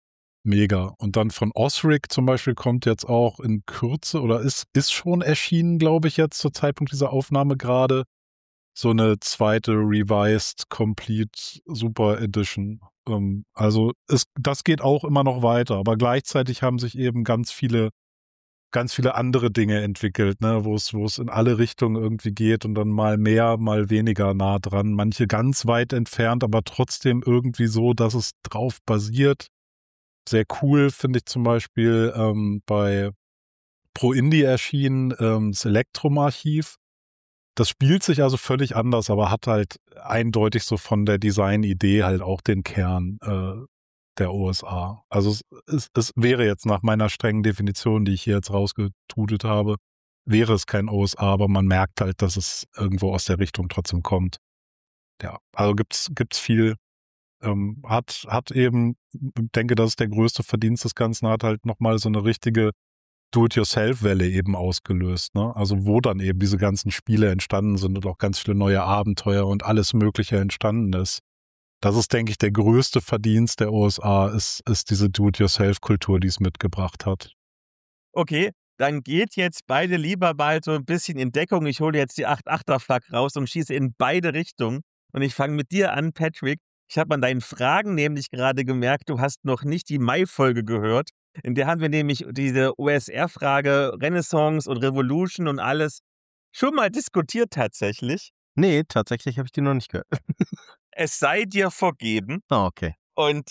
A: Mega. Und dann von Osric zum Beispiel kommt jetzt auch in Kürze oder ist, ist schon erschienen, glaube ich, jetzt zur Zeitpunkt dieser Aufnahme gerade so eine zweite Revised Complete Super Edition. Ähm, also es, das geht auch immer noch weiter, aber gleichzeitig haben sich eben ganz viele, ganz viele andere Dinge entwickelt, ne, wo es, wo es in alle Richtungen irgendwie geht und dann mal mehr, mal weniger nah dran. Manche ganz weit entfernt, aber trotzdem irgendwie so, dass es drauf basiert. Sehr cool finde ich zum Beispiel ähm, bei Pro Indie erschienen ähm, das Elektrum-Archiv. Das spielt sich also völlig anders, aber hat halt eindeutig so von der Designidee halt auch den Kern äh, der O S A. Also es, es, es wäre jetzt nach meiner strengen Definition, die ich hier jetzt rausgetudelt habe, wäre es kein O S A, aber man merkt halt, dass es irgendwo aus der Richtung trotzdem kommt. Ja, also gibt's gibt's viel. Ähm, hat, hat eben, denke, das ist der größte Verdienst des Ganzen, hat halt nochmal so eine richtige Do-it-yourself-Welle eben ausgelöst, ne? Also wo dann eben diese ganzen Spiele entstanden sind und auch ganz viele neue Abenteuer und alles Mögliche entstanden ist. Das ist, denke ich, der größte Verdienst der O S A, ist, ist diese Do-it-yourself-Kultur, die es mitgebracht hat.
B: Okay, dann geht jetzt beide lieber bald so ein bisschen in Deckung. Ich hole jetzt die acht achter Flak raus und schieße in beide Richtungen. Und ich fange mit dir an, Patrick. Ich habe an deinen Fragen nämlich gerade gemerkt, du hast noch nicht die Mai-Folge gehört. In der haben wir nämlich diese O S R-Frage Renaissance und Revolution und alles schon mal diskutiert tatsächlich.
C: Nee, tatsächlich habe ich die noch nicht gehört.
B: Es sei dir vergeben.
C: Ah, okay.
B: Und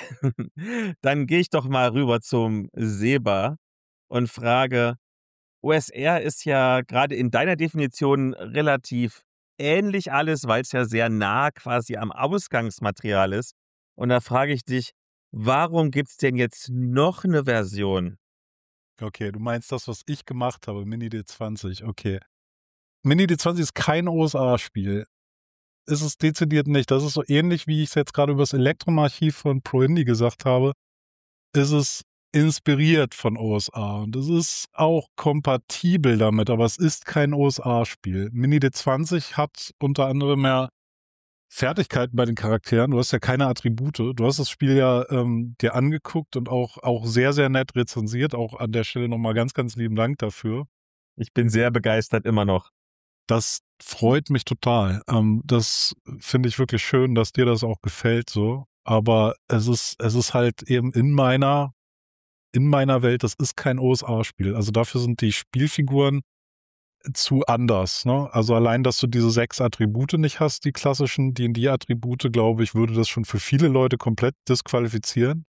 B: dann gehe ich doch mal rüber zum Seba und frage, O S R ist ja gerade in deiner Definition relativ ähnlich alles, weil es ja sehr nah quasi am Ausgangsmaterial ist. Und da frage ich dich, warum gibt es denn jetzt noch eine Version?
A: Okay, du meinst das, was ich gemacht habe, Mini D zwanzig, okay. Mini D zwanzig ist kein O S A-Spiel. Ist es dezidiert nicht. Das ist so ähnlich, wie ich es jetzt gerade über das Elektrum-Archiv von ProIndie gesagt habe, ist es inspiriert von O S A. Und es ist auch kompatibel damit, aber es ist kein O S A-Spiel. Mini D zwanzig hat unter anderem ja Fertigkeiten bei den Charakteren. Du hast ja keine Attribute. Du hast das Spiel ja ähm, dir angeguckt und auch, auch sehr, sehr nett rezensiert. Auch an der Stelle nochmal ganz, ganz lieben Dank dafür.
B: Ich bin sehr begeistert immer noch.
A: Das freut mich total. Ähm, das finde ich wirklich schön, dass dir das auch gefällt so. Aber es ist, es ist halt eben in meiner, in meiner Welt, das ist kein O S A-Spiel. Also dafür sind die Spielfiguren zu anders, ne? Also allein, dass du diese sechs Attribute nicht hast, die klassischen D und D-Attribute, glaube ich, würde das schon für viele Leute komplett disqualifizieren.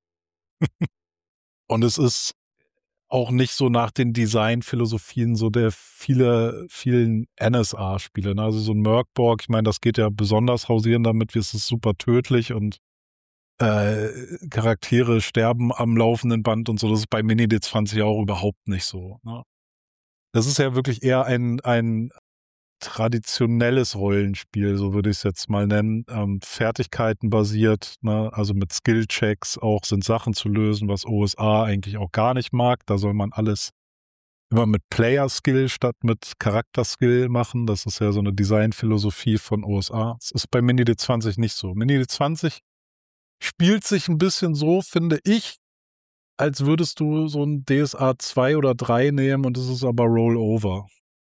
A: Und es ist auch nicht so nach den Designphilosophien so der viele, vielen N S A-Spiele. Ne? Also so ein Merkborg, ich meine, das geht ja besonders hausieren damit, wie es ist super tödlich und äh, Charaktere sterben am laufenden Band und so. Das ist bei Mini D zwanzig auch überhaupt nicht so. Ne? Das ist ja wirklich eher ein, ein traditionelles Rollenspiel, so würde ich es jetzt mal nennen. Ähm, Fertigkeiten basiert, ne? Also mit Skill-Checks auch sind Sachen zu lösen, was O S A eigentlich auch gar nicht mag. Da soll man alles immer mit Player-Skill statt mit Charakter-Skill machen. Das ist ja so eine Designphilosophie von O S A. Das ist bei Mini D zwanzig nicht so. Mini D zwanzig spielt sich ein bisschen so, finde ich, als würdest du so ein D S A zwei oder drei nehmen und es ist aber Rollover.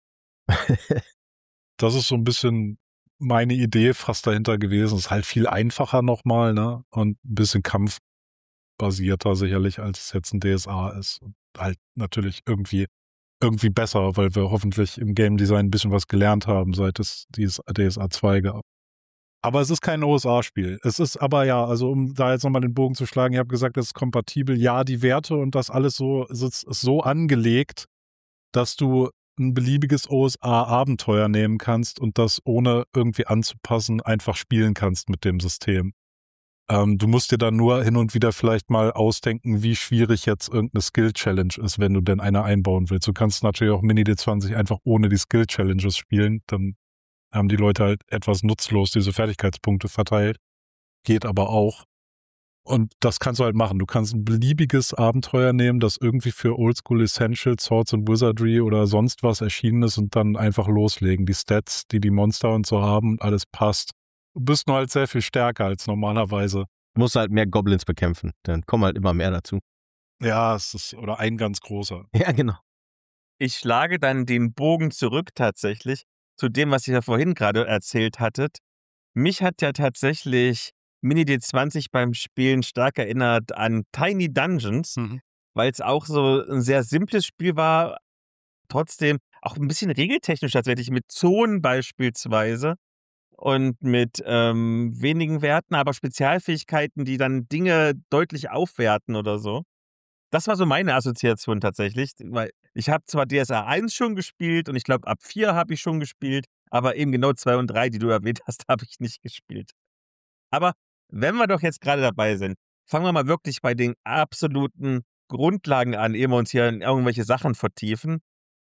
A: Das ist so ein bisschen meine Idee fast dahinter gewesen. Ist halt viel einfacher nochmal, ne? Und ein bisschen kampfbasierter sicherlich, als es jetzt ein D S A ist. Und halt natürlich irgendwie, irgendwie besser, weil wir hoffentlich im Game Design ein bisschen was gelernt haben, seit es dieses D S A zwei gab. Aber es ist kein O S A-Spiel. Es ist aber ja, also um da jetzt nochmal den Bogen zu schlagen, ich habe gesagt, es ist kompatibel. Ja, die Werte und das alles so ist, ist so angelegt, dass du ein beliebiges O S A-Abenteuer nehmen kannst und das ohne irgendwie anzupassen einfach spielen kannst mit dem System. Ähm, du musst dir dann nur hin und wieder vielleicht mal ausdenken, wie schwierig jetzt irgendeine Skill-Challenge ist, wenn du denn eine einbauen willst. Du kannst natürlich auch Mini D zwanzig einfach ohne die Skill-Challenges spielen, dann haben die Leute halt etwas nutzlos diese Fertigkeitspunkte verteilt. Geht aber auch. Und das kannst du halt machen. Du kannst ein beliebiges Abenteuer nehmen, das irgendwie für Oldschool Essentials, Swords and Wizardry oder sonst was erschienen ist und dann einfach loslegen. Die Stats, die die Monster und so haben, alles passt. Du bist nur halt sehr viel stärker als normalerweise.
C: Du musst halt mehr Goblins bekämpfen, dann kommen halt immer mehr dazu.
A: Ja, es ist, oder ein ganz großer.
C: Ja, genau.
B: Ich schlage dann den Bogen zurück tatsächlich zu dem, was ihr ja vorhin gerade erzählt hattet. Mich hat ja tatsächlich Mini D zwanzig beim Spielen stark erinnert an Tiny Dungeons,
A: Mhm.
B: weil es auch so ein sehr simples Spiel war, trotzdem auch ein bisschen regeltechnisch tatsächlich mit Zonen beispielsweise und mit ähm, wenigen Werten, aber Spezialfähigkeiten, die dann Dinge deutlich aufwerten oder so. Das war so meine Assoziation tatsächlich, weil ich habe zwar D S A eins schon gespielt und ich glaube ab vier habe ich schon gespielt, aber eben genau zwei und drei, die du erwähnt hast, habe ich nicht gespielt. Aber wenn wir doch jetzt gerade dabei sind, fangen wir mal wirklich bei den absoluten Grundlagen an, ehe wir uns hier in irgendwelche Sachen vertiefen.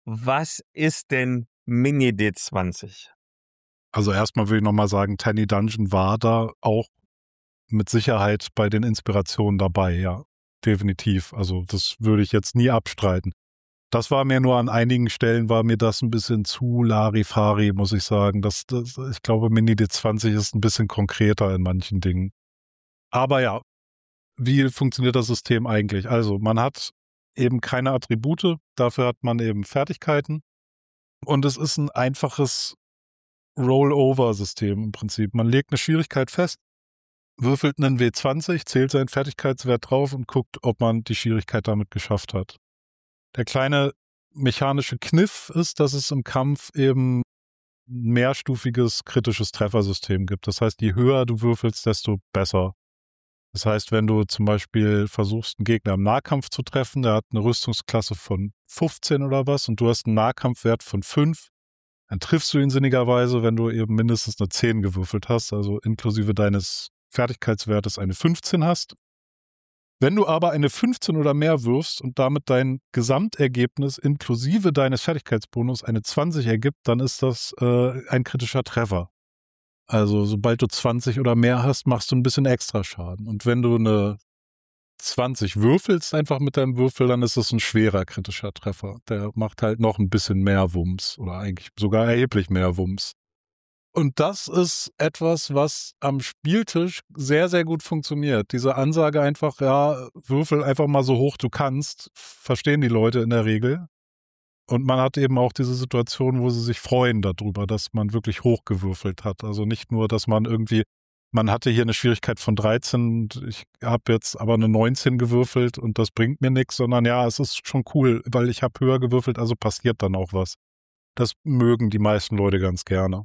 B: Was ist denn Mini D zwanzig?
A: Also erstmal will ich nochmal sagen, Tiny Dungeon war da auch mit Sicherheit bei den Inspirationen dabei, ja. Definitiv. Also das würde ich jetzt nie abstreiten. Das war mir nur an einigen Stellen, war mir das ein bisschen zu Larifari, muss ich sagen. Das, das, ich glaube, Mini D zwanzig ist ein bisschen konkreter in manchen Dingen. Aber ja, wie funktioniert das System eigentlich? Also man hat eben keine Attribute, dafür hat man eben Fertigkeiten. Und es ist ein einfaches Rollover-System im Prinzip. Man legt eine Schwierigkeit fest, würfelt einen W zwanzig, zählt seinen Fertigkeitswert drauf und guckt, ob man die Schwierigkeit damit geschafft hat. Der kleine mechanische Kniff ist, dass es im Kampf eben ein mehrstufiges kritisches Treffersystem gibt. Das heißt, je höher du würfelst, desto besser. Das heißt, wenn du zum Beispiel versuchst, einen Gegner im Nahkampf zu treffen, der hat eine Rüstungsklasse von fünfzehn oder was und du hast einen Nahkampfwert von fünf, dann triffst du ihn sinnigerweise, wenn du eben mindestens eine zehn gewürfelt hast, also inklusive deines Fertigkeitswertes eine fünfzehn hast. Wenn du aber eine fünfzehn oder mehr wirfst und damit dein Gesamtergebnis inklusive deines Fertigkeitsbonus eine zwanzig ergibt, dann ist das äh, ein kritischer Treffer. Also sobald du zwanzig oder mehr hast, machst du ein bisschen extra Schaden. Und wenn du eine zwanzig würfelst einfach mit deinem Würfel, dann ist es ein schwerer kritischer Treffer. Der macht halt noch ein bisschen mehr Wumms oder eigentlich sogar erheblich mehr Wumms. Und das ist etwas, was am Spieltisch sehr, sehr gut funktioniert. Diese Ansage einfach, ja, würfel einfach mal so hoch du kannst, verstehen die Leute in der Regel. Und man hat eben auch diese Situation, wo sie sich freuen darüber, dass man wirklich hochgewürfelt hat. Also nicht nur, dass man irgendwie, man hatte hier eine Schwierigkeit von dreizehn und ich habe jetzt aber eine neunzehn gewürfelt und das bringt mir nichts, sondern ja, es ist schon cool, weil ich habe höher gewürfelt, also passiert dann auch was. Das mögen die meisten Leute ganz gerne.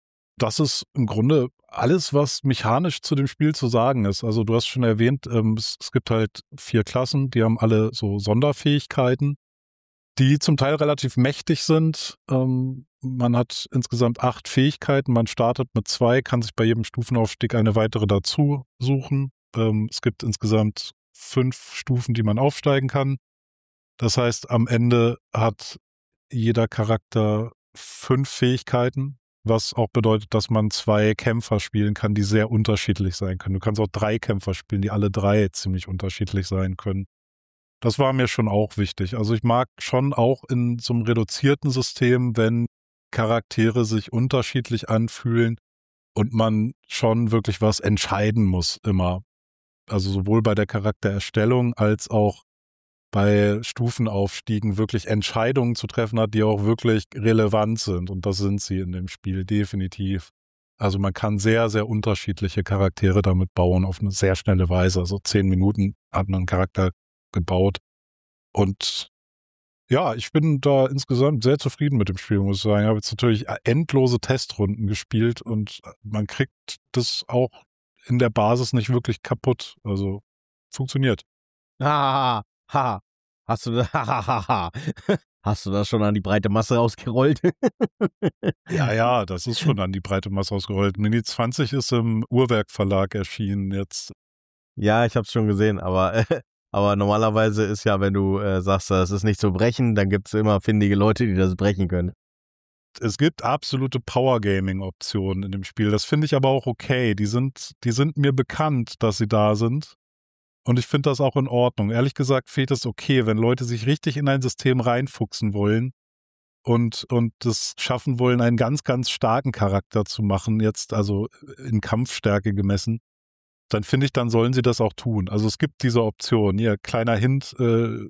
A: Das ist im Grunde alles, was mechanisch zu dem Spiel zu sagen ist. Also du hast schon erwähnt, ähm, es, es gibt halt vier Klassen, die haben alle so Sonderfähigkeiten, die zum Teil relativ mächtig sind. Ähm, man hat insgesamt acht Fähigkeiten. Man startet mit zwei, kann sich bei jedem Stufenaufstieg eine weitere dazu suchen. Ähm, es gibt insgesamt fünf Stufen, die man aufsteigen kann. Das heißt, am Ende hat jeder Charakter fünf Fähigkeiten, was auch bedeutet, dass man zwei Kämpfer spielen kann, die sehr unterschiedlich sein können. Du kannst auch drei Kämpfer spielen, die alle drei ziemlich unterschiedlich sein können. Das war mir schon auch wichtig. Also ich mag schon auch in so einem reduzierten System, wenn Charaktere sich unterschiedlich anfühlen und man schon wirklich was entscheiden muss immer. Also sowohl bei der Charaktererstellung als auch bei Stufenaufstiegen wirklich Entscheidungen zu treffen hat, die auch wirklich relevant sind. Und das sind sie in dem Spiel definitiv. Also man kann sehr, sehr unterschiedliche Charaktere damit bauen auf eine sehr schnelle Weise. Also zehn Minuten hat man einen Charakter gebaut. Und ja, ich bin da insgesamt sehr zufrieden mit dem Spiel, muss ich sagen. Ich habe jetzt natürlich endlose Testrunden gespielt und man kriegt das auch in der Basis nicht wirklich kaputt. Also funktioniert.
C: Ha, ha, hast du da, ha, ha, ha. Hast du das schon an die breite Masse rausgerollt?
A: Ja, ja, das ist schon an die breite Masse ausgerollt. Mini zwanzig ist im Uhrwerk Verlag erschienen jetzt.
C: Ja, ich habe es schon gesehen, aber, äh, aber normalerweise ist ja, wenn du äh, sagst, das ist nicht zu brechen, dann gibt es immer findige Leute, die das brechen können.
A: Es gibt absolute Power-Gaming-Optionen in dem Spiel. Das finde ich aber auch okay. Die sind, die sind mir bekannt, dass sie da sind. Und ich finde das auch in Ordnung. Ehrlich gesagt fehlt es okay, wenn Leute sich richtig in ein System reinfuchsen wollen und, und das schaffen wollen, einen ganz, ganz starken Charakter zu machen, jetzt also in Kampfstärke gemessen, dann finde ich, dann sollen sie das auch tun. Also es gibt diese Option. Hier, kleiner Hint, äh,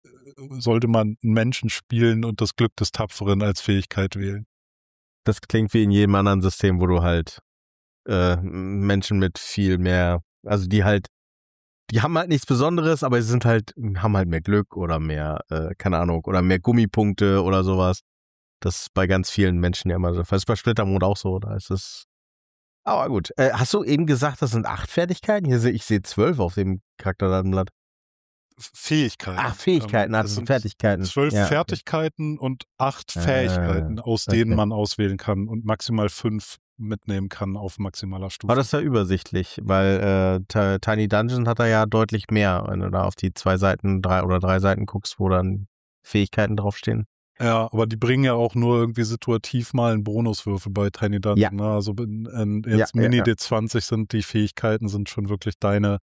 A: sollte man einen Menschen spielen und das Glück des Tapferen als Fähigkeit wählen.
C: Das klingt wie in jedem anderen System, wo du halt äh, Menschen mit viel mehr, also die halt, die haben halt nichts Besonderes, aber sie sind halt, haben halt mehr Glück oder mehr, äh, keine Ahnung, oder mehr Gummipunkte oder sowas. Das ist bei ganz vielen Menschen ja immer so. Das ist bei Splittermond auch so, da ist es. Aber gut. Äh, hast du eben gesagt, das sind acht Fertigkeiten? Hier sehe ich sehe zwölf auf dem Charakterdatenblatt.
A: Fähigkeiten.
C: Ach, Fähigkeiten,
A: Ähm,
C: also
A: es sind
C: Fertigkeiten.
A: Zwölf
C: Ja, okay.
A: Fertigkeiten und acht
C: Ah,
A: Fähigkeiten, aus
C: okay.
A: denen man auswählen kann und maximal fünf mitnehmen kann auf maximaler Stufe.
C: Aber das ist ja übersichtlich, weil äh, Tiny Dungeon hat da ja deutlich mehr, wenn du da auf die zwei Seiten, drei oder drei Seiten guckst, wo dann Fähigkeiten draufstehen.
A: Ja, aber die bringen ja auch nur irgendwie situativ mal einen Bonuswürfel bei Tiny Dungeon.
C: Ja.
A: Ne? Also in, in, jetzt
C: Ja, ja,
A: Mini
C: ja.
A: D zwanzig sind die Fähigkeiten sind schon wirklich deine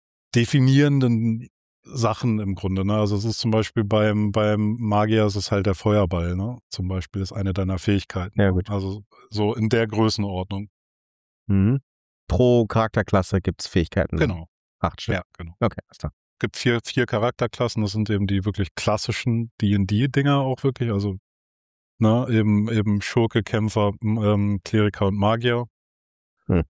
A: definierenden Sachen im Grunde. Ne? Also es ist zum Beispiel beim, beim Magier ist es halt der Feuerball, ne? Zum Beispiel ist eine deiner Fähigkeiten.
C: Ja, gut.
A: Also so in der Größenordnung.
C: Mhm. Pro Charakterklasse gibt es Fähigkeiten.
A: Genau.
C: Acht Stück.
A: Ja, genau.
C: Okay, alles klar.
A: Es gibt vier, vier Charakterklassen, das sind eben die wirklich klassischen D und D-Dinger auch wirklich, also ne, eben, eben Schurke, Kämpfer, ähm, Kleriker und Magier.
C: Hm.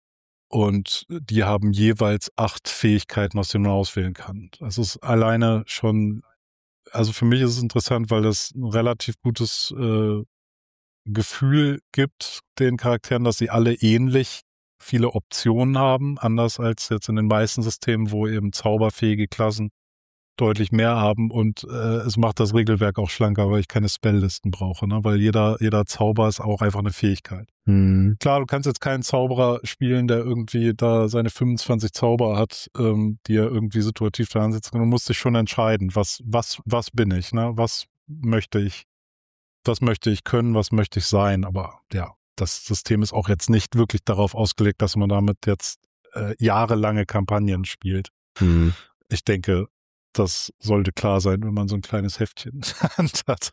A: Und die haben jeweils acht Fähigkeiten, aus denen man auswählen kann. Das ist alleine schon, also für mich ist es interessant, weil das ein relativ gutes äh, Gefühl gibt den Charakteren, dass sie alle ähnlich viele Optionen haben, anders als jetzt in den meisten Systemen, wo eben zauberfähige Klassen deutlich mehr haben und äh, es macht das Regelwerk auch schlanker, weil ich keine Spelllisten brauche, ne? Weil jeder, jeder Zauber ist auch einfach eine Fähigkeit.
C: Hm.
A: Klar, du kannst jetzt keinen Zauberer spielen, der irgendwie da seine fünfundzwanzig Zauber hat, ähm, die er irgendwie situativ da ansetzt. Du musst dich schon entscheiden, was, was, was bin ich, ne? Was möchte ich, was möchte ich können, was möchte ich sein, aber ja, das System ist auch jetzt nicht wirklich darauf ausgelegt, dass man damit jetzt äh, jahrelange Kampagnen spielt.
C: Hm.
A: Ich denke, das sollte klar sein, wenn man so ein kleines Heftchen in der Hand hat.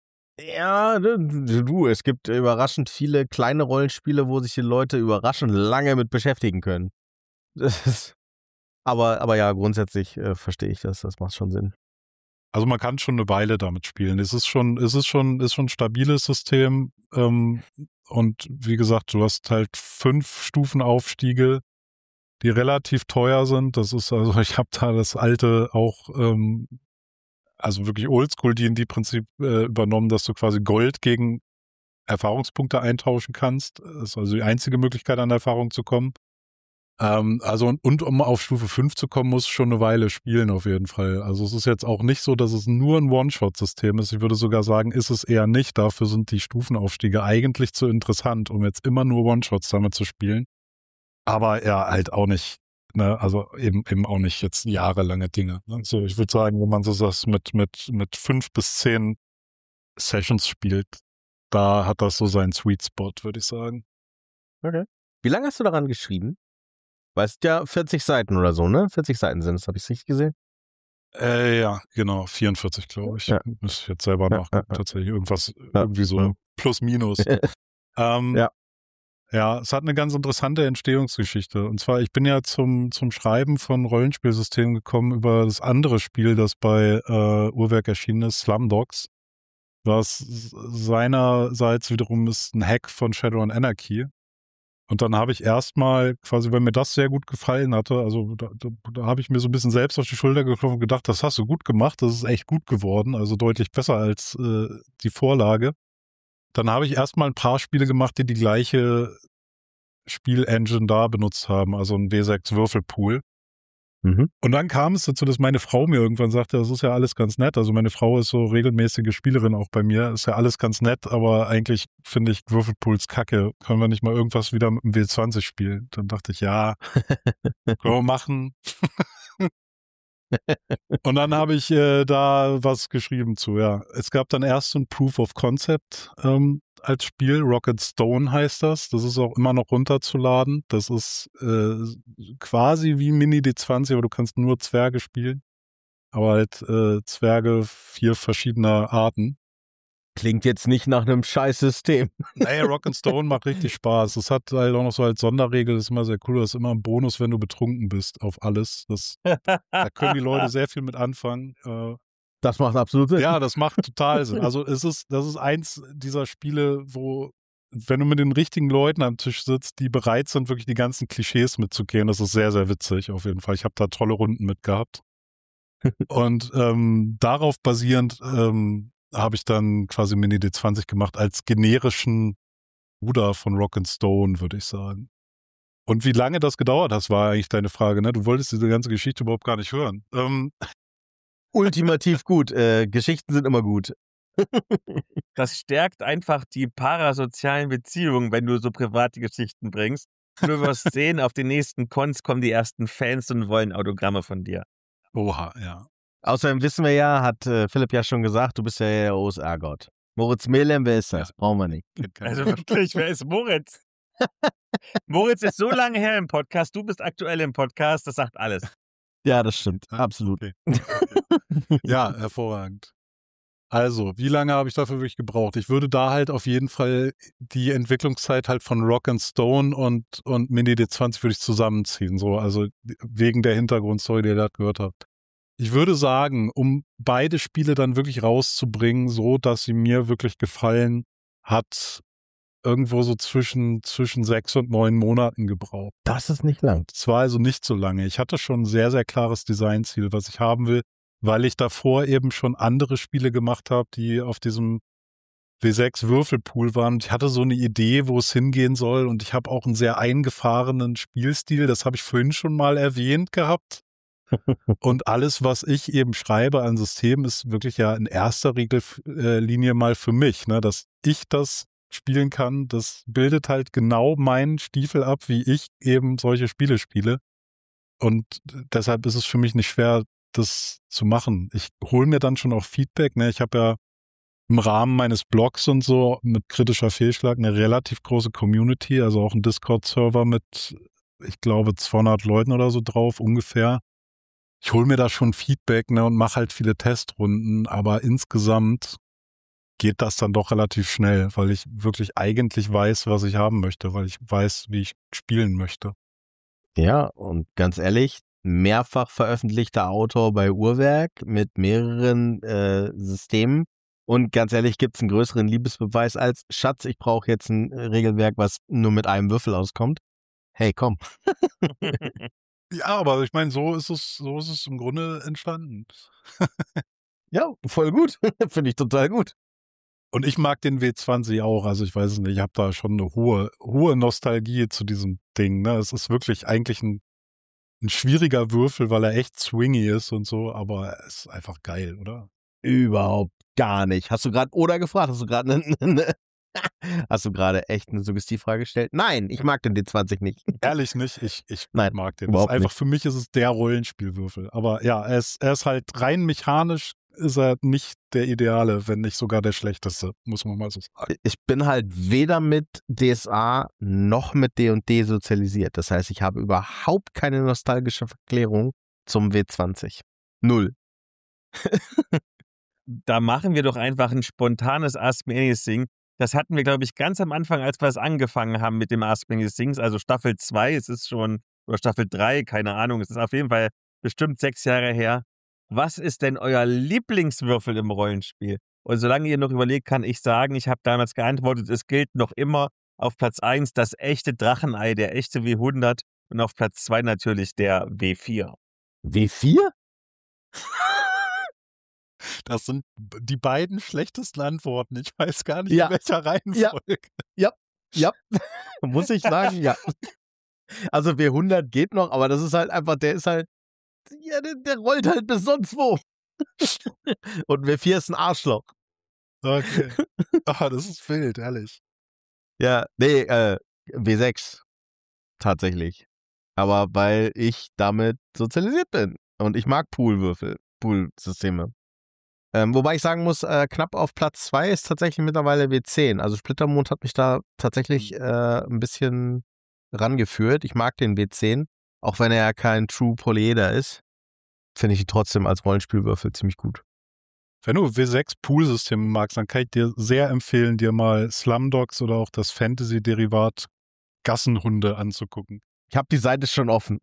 C: Ja, du, es gibt überraschend viele kleine Rollenspiele, wo sich die Leute überraschend lange mit beschäftigen können. Das ist, aber, aber ja, grundsätzlich äh, verstehe ich das, das macht schon Sinn.
A: Also man kann schon eine Weile damit spielen. Es ist schon, es ist schon, ist schon ein stabiles System. Ähm, und wie gesagt, du hast halt fünf Stufenaufstiege, die relativ teuer sind. Das ist also, ich habe da das alte auch, ähm, also wirklich Oldschool-D und D-Prinzip äh, übernommen, dass du quasi Gold gegen Erfahrungspunkte eintauschen kannst. Das ist also die einzige Möglichkeit, an Erfahrung zu kommen. Ähm, also und, und um auf Stufe fünf zu kommen, muss schon eine Weile spielen auf jeden Fall. Also es ist jetzt auch nicht so, dass es nur ein One-Shot-System ist. Ich würde sogar sagen, ist es eher nicht. Dafür sind die Stufenaufstiege eigentlich zu interessant, um jetzt immer nur One-Shots damit zu spielen. Aber ja, halt auch nicht, ne, also eben eben auch nicht jetzt jahrelange Dinge. Also ich würde sagen, wenn man so das mit, mit, mit fünf bis zehn Sessions spielt, da hat das so seinen Sweet Spot, würde ich sagen.
C: Okay. Wie lange hast du daran geschrieben? Weißt ja, vierzig Seiten oder so, ne? vierzig Seiten sind es, habe ich es richtig gesehen?
A: Äh, ja, genau, vierundvierzig, glaube ich.
C: Ja.
A: Muss ich jetzt selber
C: Ja,
A: nachgucken,
C: ja, ja.
A: tatsächlich. Irgendwas,
C: Ja.
A: irgendwie so
C: Ja.
A: plus minus. ähm,
C: Ja.
A: Ja, es hat eine ganz interessante Entstehungsgeschichte. Und zwar, ich bin ja zum, zum Schreiben von Rollenspielsystemen gekommen über das andere Spiel, das bei äh, Uhrwerk erschienen ist, Slumdogs. Was seinerseits wiederum ist ein Hack von Shadowrun Anarchy. Und dann habe ich erstmal, quasi, weil mir das sehr gut gefallen hatte, also da, da, da habe ich mir so ein bisschen selbst auf die Schulter geklopft und gedacht, das hast du gut gemacht, das ist echt gut geworden, also deutlich besser als äh, die Vorlage. Dann habe ich erstmal ein paar Spiele gemacht, die die gleiche Spielengine da benutzt haben, also ein W sechs Würfelpool.
C: Mhm.
A: Und dann kam es dazu, dass meine Frau mir irgendwann sagte, das ist ja alles ganz nett. Also meine Frau ist so regelmäßige Spielerin auch bei mir. Ist ja alles ganz nett, aber eigentlich finde ich Würfelpools kacke. Können wir nicht mal irgendwas wieder mit dem W zwanzig spielen? Dann dachte ich, ja, können wir machen. Und dann habe ich äh, da was geschrieben zu, ja. Es gab dann erst so ein Proof of Concept ähm, als Spiel, Rocket Stone heißt das. Das ist auch immer noch runterzuladen. Das ist äh, quasi wie Mini D zwanzig, aber du kannst nur Zwerge spielen. Aber halt äh, Zwerge vier verschiedener Arten.
C: Klingt jetzt nicht nach einem Scheiß-System.
A: Naja, Rocket Stone macht richtig Spaß. Es hat halt auch noch so als Sonderregel, das ist immer sehr cool, das ist immer ein Bonus, wenn du betrunken bist auf alles. Das, da können die Leute sehr viel mit anfangen. Äh,
C: Das macht absolut Sinn.
A: Ja, das macht total Sinn. Also es ist, das ist eins dieser Spiele, wo, wenn du mit den richtigen Leuten am Tisch sitzt, die bereit sind, wirklich die ganzen Klischees mitzugehen, das ist sehr, sehr witzig auf jeden Fall. Ich habe da tolle Runden mit gehabt. Und ähm, darauf basierend ähm, habe ich dann quasi Mini D zwanzig gemacht als generischen Bruder von Rock Stone, würde ich sagen. Und wie lange das gedauert hat, war eigentlich deine Frage, ne? Du wolltest diese ganze Geschichte überhaupt gar nicht hören. Ähm,
C: Ultimativ gut. Äh, Geschichten sind immer gut.
B: Das stärkt einfach die parasozialen Beziehungen, wenn du so private Geschichten bringst. Du wirst sehen, auf den nächsten Cons kommen die ersten Fans und wollen Autogramme von dir.
A: Oha, ja.
C: Außerdem wissen wir ja, hat äh, Philipp ja schon gesagt, du bist ja der O S A-Gott. Moritz Melem, wer ist das?
A: Ja.
C: Brauchen wir nicht.
B: Also wirklich, wer ist Moritz? Moritz ist so lange her im Podcast, du bist aktuell im Podcast, das sagt alles.
C: Ja, das stimmt. Absolut.
A: Okay. Okay. Ja, hervorragend. Also, wie lange habe ich dafür wirklich gebraucht? Ich würde da halt auf jeden Fall die Entwicklungszeit halt von Rock and Stone und, und Mini D zwanzig würde ich zusammenziehen. So, also wegen der Hintergrundstory, die ihr da gehört habt. Ich würde sagen, um beide Spiele dann wirklich rauszubringen, so dass sie mir wirklich gefallen, hat irgendwo so zwischen, zwischen sechs und neun Monaten gebraucht.
C: Das ist nicht lang.
A: Es war also nicht so lange. Ich hatte schon ein sehr, sehr klares Designziel, was ich haben will, weil ich davor eben schon andere Spiele gemacht habe, die auf diesem W sechs Würfelpool war und ich hatte so eine Idee, wo es hingehen soll und ich habe auch einen sehr eingefahrenen Spielstil, das habe ich vorhin schon mal erwähnt gehabt. Und alles, was ich eben schreibe an Systemen, ist wirklich ja in erster Regel, äh, Linie mal für mich, ne, dass ich das spielen kann, das bildet halt genau meinen Stiefel ab, wie ich eben solche Spiele spiele. Und deshalb ist es für mich nicht schwer, das zu machen. Ich hole mir dann schon auch Feedback, ne, ich habe ja im Rahmen meines Blogs und so mit kritischer Fehlschlag eine relativ große Community, also auch ein Discord-Server mit, ich glaube, zweihundert Leuten oder so drauf ungefähr. Ich hole mir da schon Feedback, ne, und mache halt viele Testrunden, aber insgesamt geht das dann doch relativ schnell, weil ich wirklich eigentlich weiß, was ich haben möchte, weil ich weiß, wie ich spielen möchte.
C: Ja, und ganz ehrlich, mehrfach veröffentlichter Autor bei Uhrwerk mit mehreren äh, Systemen. Und ganz ehrlich, gibt es einen größeren Liebesbeweis als Schatz, ich brauche jetzt ein Regelwerk, was nur mit einem Würfel auskommt. Hey, komm.
A: Ja, aber ich meine, so ist es, so ist es im Grunde entstanden.
C: Ja, voll gut. Finde ich total gut.
A: Und ich mag den W zwanzig auch, also ich weiß es nicht, ich habe da schon eine hohe, hohe Nostalgie zu diesem Ding, ne? Es ist wirklich eigentlich ein, ein schwieriger Würfel, weil er echt swingy ist und so, aber er ist einfach geil, oder?
C: Überhaupt gar nicht. Hast du gerade oder gefragt? Hast du gerade eine, eine Hast du gerade echt eine Suggestivfrage gestellt? Nein, ich mag den D zwanzig nicht.
A: Ehrlich nicht, ich, ich
C: Nein,
A: mag den. Das ist
C: überhaupt
A: einfach,
C: nicht.
A: für mich ist es der Rollenspielwürfel. Aber ja, er ist, er ist halt rein mechanisch, ist er nicht der Ideale, wenn nicht sogar der schlechteste, muss man mal so sagen.
C: Ich bin halt weder mit D S A noch mit D und D sozialisiert. Das heißt, ich habe überhaupt keine nostalgische Verklärung zum W zwanzig. Null.
B: Da machen wir doch einfach ein spontanes Ask Me Anything. Das hatten wir, glaube ich, ganz am Anfang, als wir es angefangen haben mit dem Ask Me Anything, also Staffel zwei, es ist schon, oder Staffel drei, keine Ahnung, es ist auf jeden Fall bestimmt sechs Jahre her. Was ist denn euer Lieblingswürfel im Rollenspiel? Und solange ihr noch überlegt, kann ich sagen, ich habe damals geantwortet, es gilt noch immer auf Platz eins das echte Drachenei, der echte W hundert und auf Platz zwei natürlich der W vier.
C: W vier?
A: Das sind die beiden schlechtesten Antworten. Ich weiß gar nicht,
C: Ja.
A: in welcher Reihenfolge.
C: Ja, muss ich sagen, ja. Also W hundert geht noch, aber das ist halt einfach, der ist halt, ja, der, der rollt halt bis sonst wo. Und W vier ist ein Arschloch.
A: Okay. Ah, das ist wild, ehrlich.
C: Ja, nee, äh, W sechs. Tatsächlich. Aber weil ich damit sozialisiert bin. Und ich mag Poolwürfel, Poolsysteme. Ähm, wobei ich sagen muss, äh, knapp auf Platz zwei ist tatsächlich mittlerweile W zehn. Also Splittermond hat mich da tatsächlich äh, ein bisschen rangeführt. Ich mag den W zehn, auch wenn er ja kein True Polyeder ist, finde ich ihn trotzdem als Rollenspielwürfel ziemlich gut.
A: Wenn du W sechs Poolsysteme magst, dann kann ich dir sehr empfehlen, dir mal Slumdogs oder auch das Fantasy-Derivat Gassenhunde anzugucken.
C: Ich habe die Seite schon offen.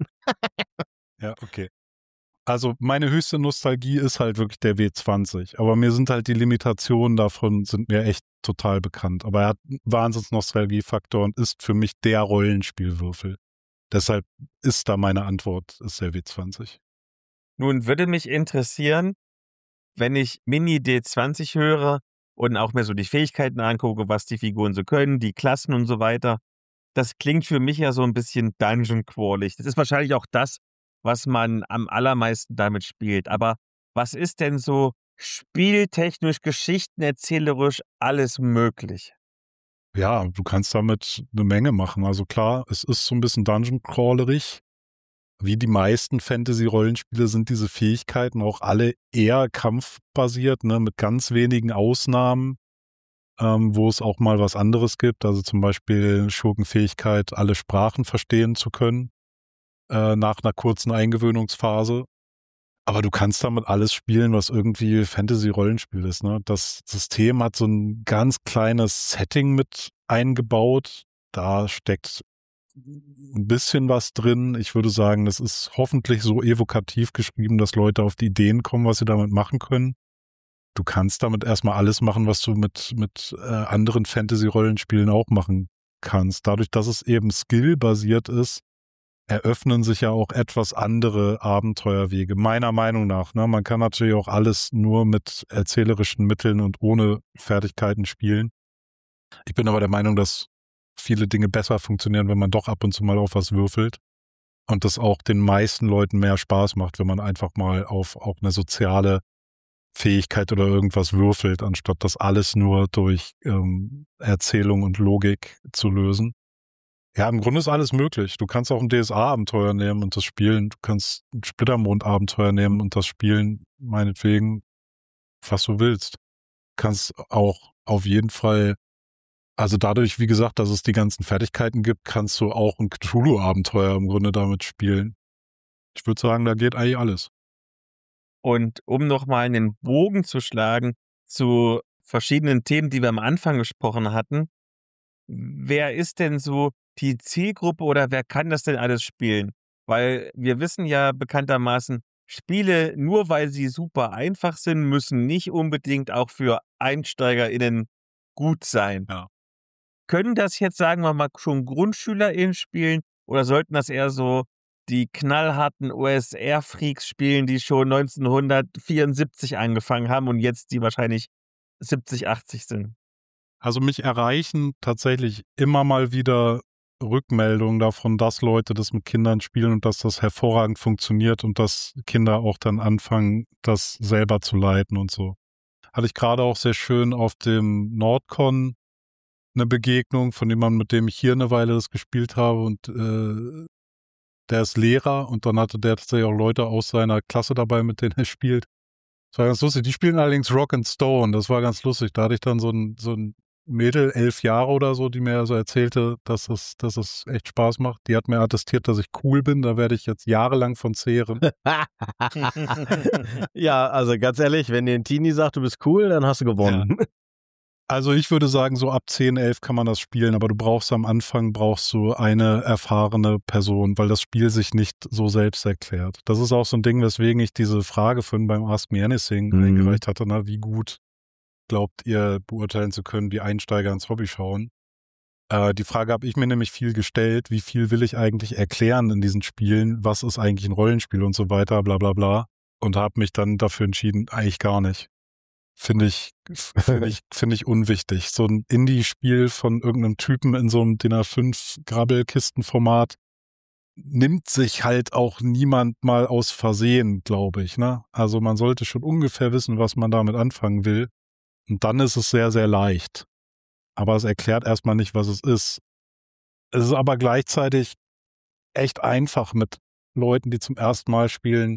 A: Ja, okay. Also meine höchste Nostalgie ist halt wirklich der W zwanzig, aber mir sind halt die Limitationen davon, sind mir echt total bekannt. Aber er hat einen Wahnsinns-Nostalgiefaktor und ist für mich der Rollenspielwürfel. Deshalb ist da meine Antwort, ist der W zwanzig.
B: Nun würde mich interessieren, wenn ich Mini D zwanzig höre und auch mir so die Fähigkeiten angucke, was die Figuren so können, die Klassen und so weiter. Das klingt für mich ja so ein bisschen Dungeon-Crawlig. Das ist wahrscheinlich auch das, was man am allermeisten damit spielt. Aber was ist denn so spieltechnisch, geschichtenerzählerisch alles möglich?
A: Ja, du kannst damit eine Menge machen. Also klar, es ist so ein bisschen Dungeon-Crawlerig. Wie die meisten Fantasy-Rollenspiele sind diese Fähigkeiten auch alle eher kampfbasiert, ne, mit ganz wenigen Ausnahmen, ähm, wo es auch mal was anderes gibt. Also zum Beispiel Schurkenfähigkeit, alle Sprachen verstehen zu können, äh, nach einer kurzen Eingewöhnungsphase. Aber du kannst damit alles spielen, was irgendwie Fantasy-Rollenspiel ist, ne? Das System hat so ein ganz kleines Setting mit eingebaut. Da steckt ein bisschen was drin. Ich würde sagen, das ist hoffentlich so evokativ geschrieben, dass Leute auf die Ideen kommen, was sie damit machen können. Du kannst damit erstmal alles machen, was du mit, mit äh, anderen Fantasy-Rollenspielen auch machen kannst. Dadurch, dass es eben skillbasiert ist, eröffnen sich ja auch etwas andere Abenteuerwege, meiner Meinung nach. Ne? Man kann natürlich auch alles nur mit erzählerischen Mitteln und ohne Fertigkeiten spielen. Ich bin aber der Meinung, dass viele Dinge besser funktionieren, wenn man doch ab und zu mal auf was würfelt und das auch den meisten Leuten mehr Spaß macht, wenn man einfach mal auf auch eine soziale Fähigkeit oder irgendwas würfelt, anstatt das alles nur durch ähm, Erzählung und Logik zu lösen. Ja, im Grunde ist alles möglich. Du kannst auch ein D S A-Abenteuer nehmen und das spielen. Du kannst ein Splittermond-Abenteuer nehmen und das spielen, meinetwegen, was du willst. Du kannst auch auf jeden Fall, also dadurch, wie gesagt, dass es die ganzen Fertigkeiten gibt, kannst du auch ein Cthulhu-Abenteuer im Grunde damit spielen. Ich würde sagen, da geht eigentlich alles.
B: Und um nochmal einen Bogen zu schlagen zu verschiedenen Themen, die wir am Anfang gesprochen hatten, wer ist denn so die Zielgruppe oder wer kann das denn alles spielen? Weil wir wissen ja bekanntermaßen, Spiele, nur weil sie super einfach sind, müssen nicht unbedingt auch für EinsteigerInnen gut sein.
A: Ja.
B: Können das jetzt, sagen wir mal, schon GrundschülerInnen spielen oder sollten das eher so die knallharten O S R-Freaks spielen, die schon neunzehnhundertvierundsiebzig angefangen haben und jetzt die wahrscheinlich siebzig, achtzig sind?
A: Also mich erreichen tatsächlich immer mal wieder Rückmeldungen davon, dass Leute das mit Kindern spielen und dass das hervorragend funktioniert und dass Kinder auch dann anfangen, das selber zu leiten und so. Hatte ich gerade auch sehr schön auf dem Nordcon eine Begegnung von jemandem, mit dem ich hier eine Weile das gespielt habe und äh, der ist Lehrer und dann hatte der tatsächlich auch Leute aus seiner Klasse dabei, mit denen er spielt. Das war ganz lustig. Die spielen allerdings Rock and Stone. Das war ganz lustig. Da hatte ich dann so ein, so ein Mädel, elf Jahre oder so, die mir so erzählte, dass es, dass es echt Spaß macht. Die hat mir attestiert, dass ich cool bin. Da werde ich jetzt jahrelang von zehren.
C: Ja, also ganz ehrlich, wenn dir ein Teenie sagt, du bist cool, dann hast du gewonnen. Ja.
A: Also ich würde sagen, so ab zehn, elf kann man das spielen, aber du brauchst am Anfang brauchst du eine erfahrene Person, weil das Spiel sich nicht so selbst erklärt. Das ist auch so ein Ding, weswegen ich diese Frage von beim Ask Me Anything mhm. eingereicht hatte, na, wie gut glaubt ihr beurteilen zu können, wie Einsteiger ins Hobby schauen? Äh, die Frage habe ich mir nämlich viel gestellt, wie viel will ich eigentlich erklären in diesen Spielen, was ist eigentlich ein Rollenspiel und so weiter, bla bla bla, und habe mich dann dafür entschieden, eigentlich gar nicht. Finde ich, finde ich, finde ich unwichtig. So ein Indie-Spiel von irgendeinem Typen in so einem D I N A fünf Grabbelkistenformat nimmt sich halt auch niemand mal aus Versehen, glaube ich, ne? Also man sollte schon ungefähr wissen, was man damit anfangen will. Und dann ist es sehr, sehr leicht. Aber es erklärt erstmal nicht, was es ist. Es ist aber gleichzeitig echt einfach mit Leuten, die zum ersten Mal spielen,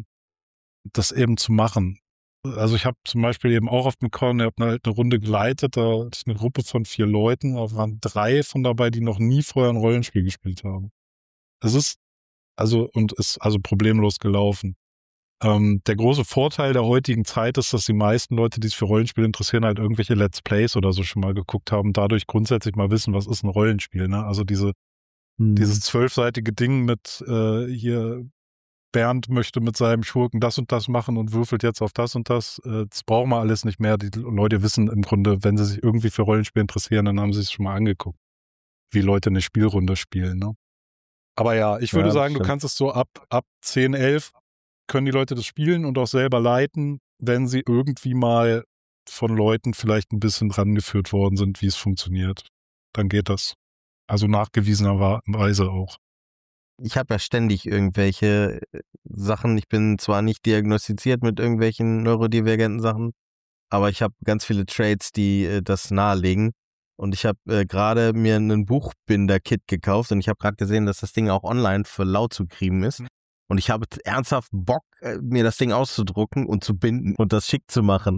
A: das eben zu machen. Also ich habe zum Beispiel eben auch auf dem Con, ich habe eine, eine Runde geleitet, da hatte ich eine Gruppe von vier Leuten, da waren drei von dabei, die noch nie vorher ein Rollenspiel gespielt haben. Es ist also und ist also problemlos gelaufen. Ähm, der große Vorteil der heutigen Zeit ist, dass die meisten Leute, die sich für Rollenspiele interessieren, halt irgendwelche Let's Plays oder so schon mal geguckt haben, dadurch grundsätzlich mal wissen, was ist ein Rollenspiel, ne? Also diese hm. dieses zwölfseitige Ding mit äh, hier Bernd möchte mit seinem Schurken das und das machen und würfelt jetzt auf das und das. Das brauchen wir alles nicht mehr. Die Leute wissen im Grunde, wenn sie sich irgendwie für Rollenspiel interessieren, dann haben sie es schon mal angeguckt, wie Leute eine Spielrunde spielen. Ne? Aber ja, ich würde ja, sagen, stimmt. Du kannst es so ab, ab zehn, elf können die Leute das spielen und auch selber leiten, wenn sie irgendwie mal von Leuten vielleicht ein bisschen rangeführt worden sind, wie es funktioniert. Dann geht das. Also nachgewiesenerweise auch.
C: Ich habe ja ständig irgendwelche Sachen. Ich bin zwar nicht diagnostiziert mit irgendwelchen neurodivergenten Sachen, aber ich habe ganz viele Traits, die äh, das nahelegen. Und ich habe äh, gerade mir einen Buchbinder-Kit gekauft und ich habe gerade gesehen, dass das Ding auch online für lau zu kriegen ist. Und ich habe ernsthaft Bock, äh, mir das Ding auszudrucken und zu binden und das schick zu machen.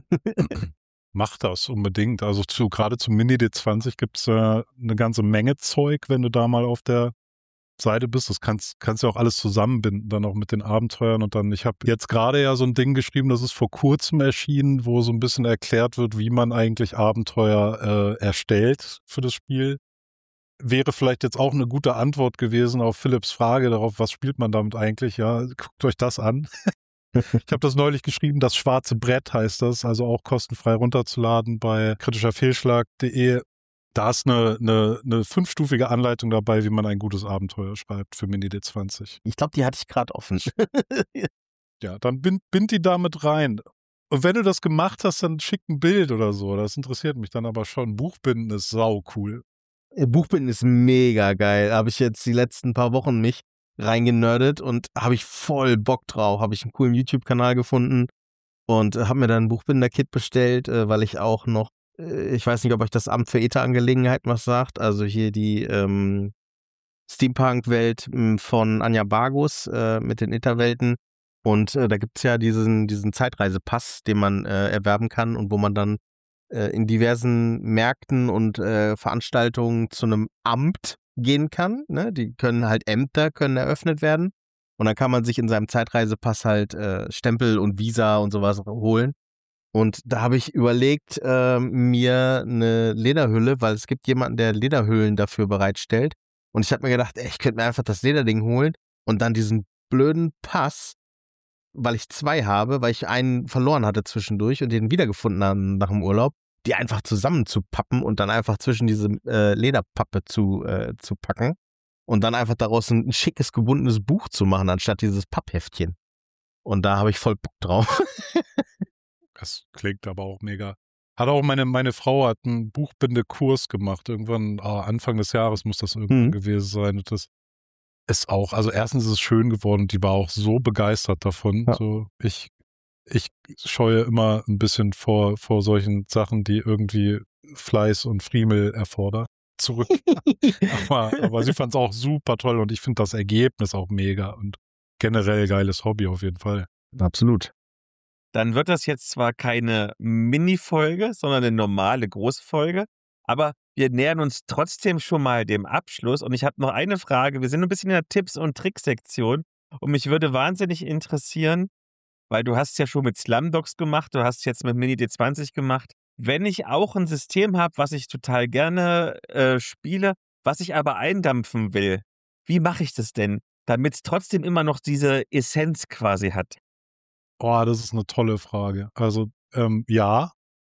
A: Mach das unbedingt. Also zu, gerade zum Mini D zwanzig gibt es äh, eine ganze Menge Zeug, wenn du da mal auf der Seite bist, das kannst, kannst du auch alles zusammenbinden, dann auch mit den Abenteuern und dann, ich habe jetzt gerade ja so ein Ding geschrieben, das ist vor kurzem erschienen, wo so ein bisschen erklärt wird, wie man eigentlich Abenteuer äh, erstellt für das Spiel. Wäre vielleicht jetzt auch eine gute Antwort gewesen auf Philipps Frage darauf, was spielt man damit eigentlich, ja, guckt euch das an. Ich habe das neulich geschrieben, das schwarze Brett heißt das, also auch kostenfrei runterzuladen bei kritischer fehlschlag punkt de. Da ist eine, eine, eine fünfstufige Anleitung dabei, wie man ein gutes Abenteuer schreibt für Mini D zwanzig.
C: Ich glaube, die hatte ich gerade offen.
A: Ja, dann bind, bind die damit rein. Und wenn du das gemacht hast, dann schick ein Bild oder so. Das interessiert mich dann aber schon. Buchbinden ist sau cool.
C: Buchbinden ist mega geil. Habe ich jetzt die letzten paar Wochen mich reingenördet und habe ich voll Bock drauf. Habe ich einen coolen YouTube-Kanal gefunden und habe mir dann ein Buchbinder-Kit bestellt, weil ich auch noch, ich weiß nicht, ob euch das Amt für Ether-Angelegenheiten was sagt, also hier die ähm, Steampunk-Welt von Anja Bargus äh, mit den Ether-Welten. Und äh, da gibt's ja diesen, diesen Zeitreisepass, den man äh, erwerben kann und wo man dann äh, in diversen Märkten und äh, Veranstaltungen zu einem Amt gehen kann. Ne? Die können halt, Ämter können eröffnet werden. Und dann kann man sich in seinem Zeitreisepass halt äh, Stempel und Visa und sowas holen. Und da habe ich überlegt, äh, mir eine Lederhülle, weil es gibt jemanden, der Lederhüllen dafür bereitstellt. Und ich habe mir gedacht, ey, ich könnte mir einfach das Lederding holen und dann diesen blöden Pass, weil ich zwei habe, weil ich einen verloren hatte zwischendurch und den wiedergefunden habe nach dem Urlaub, die einfach zusammenzupappen und dann einfach zwischen diese äh, Lederpappe zu, äh, zu packen und dann einfach daraus ein, ein schickes, gebundenes Buch zu machen, anstatt dieses Pappheftchen. Und da habe ich voll Bock drauf.
A: Das klingt aber auch mega. Hat auch meine, meine Frau hat einen Buchbindekurs gemacht. Irgendwann, ah, Anfang des Jahres muss das irgendwann
C: Mhm.
A: gewesen sein. Und das ist auch, also erstens ist es schön geworden und die war auch so begeistert davon.
C: Ja.
A: So, ich, ich scheue immer ein bisschen vor, vor solchen Sachen, die irgendwie Fleiß und Friemel erfordern. Zurück. aber, aber sie fand es auch super toll und ich finde das Ergebnis auch mega und generell geiles Hobby auf jeden Fall.
C: Absolut.
B: Dann wird das jetzt zwar keine Mini-Folge, sondern eine normale große Folge, aber wir nähern uns trotzdem schon mal dem Abschluss und ich habe noch eine Frage. Wir sind ein bisschen in der Tipps- und Tricksektion und mich würde wahnsinnig interessieren, weil du hast ja schon mit Slumdogs gemacht, du hast jetzt mit Mini D zwanzig gemacht. Wenn ich auch ein System habe, was ich total gerne äh, spiele, was ich aber eindampfen will, wie mache ich das denn, damit es trotzdem immer noch diese Essenz quasi hat?
A: Oh, das ist eine tolle Frage. Also, ähm, ja,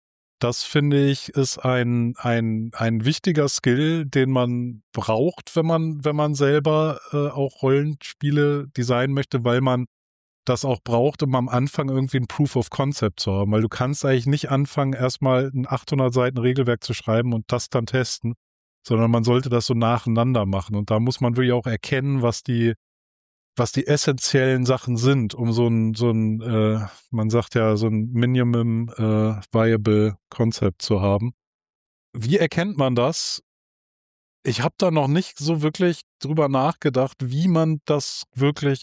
A: das finde ich, ist ein, ein, ein wichtiger Skill, den man braucht, wenn man, wenn man selber äh, auch Rollenspiele designen möchte, weil man das auch braucht, um am Anfang irgendwie ein Proof of Concept zu haben. Weil du kannst eigentlich nicht anfangen, erstmal ein achthundert Seiten Regelwerk zu schreiben und das dann testen, sondern man sollte das so nacheinander machen. Und da muss man wirklich auch erkennen, was die was die essentiellen Sachen sind, um so ein, so ein, äh, man sagt ja, so ein Minimum äh, Viable Concept zu haben. Wie erkennt man das? Ich habe da noch nicht so wirklich drüber nachgedacht, wie man das wirklich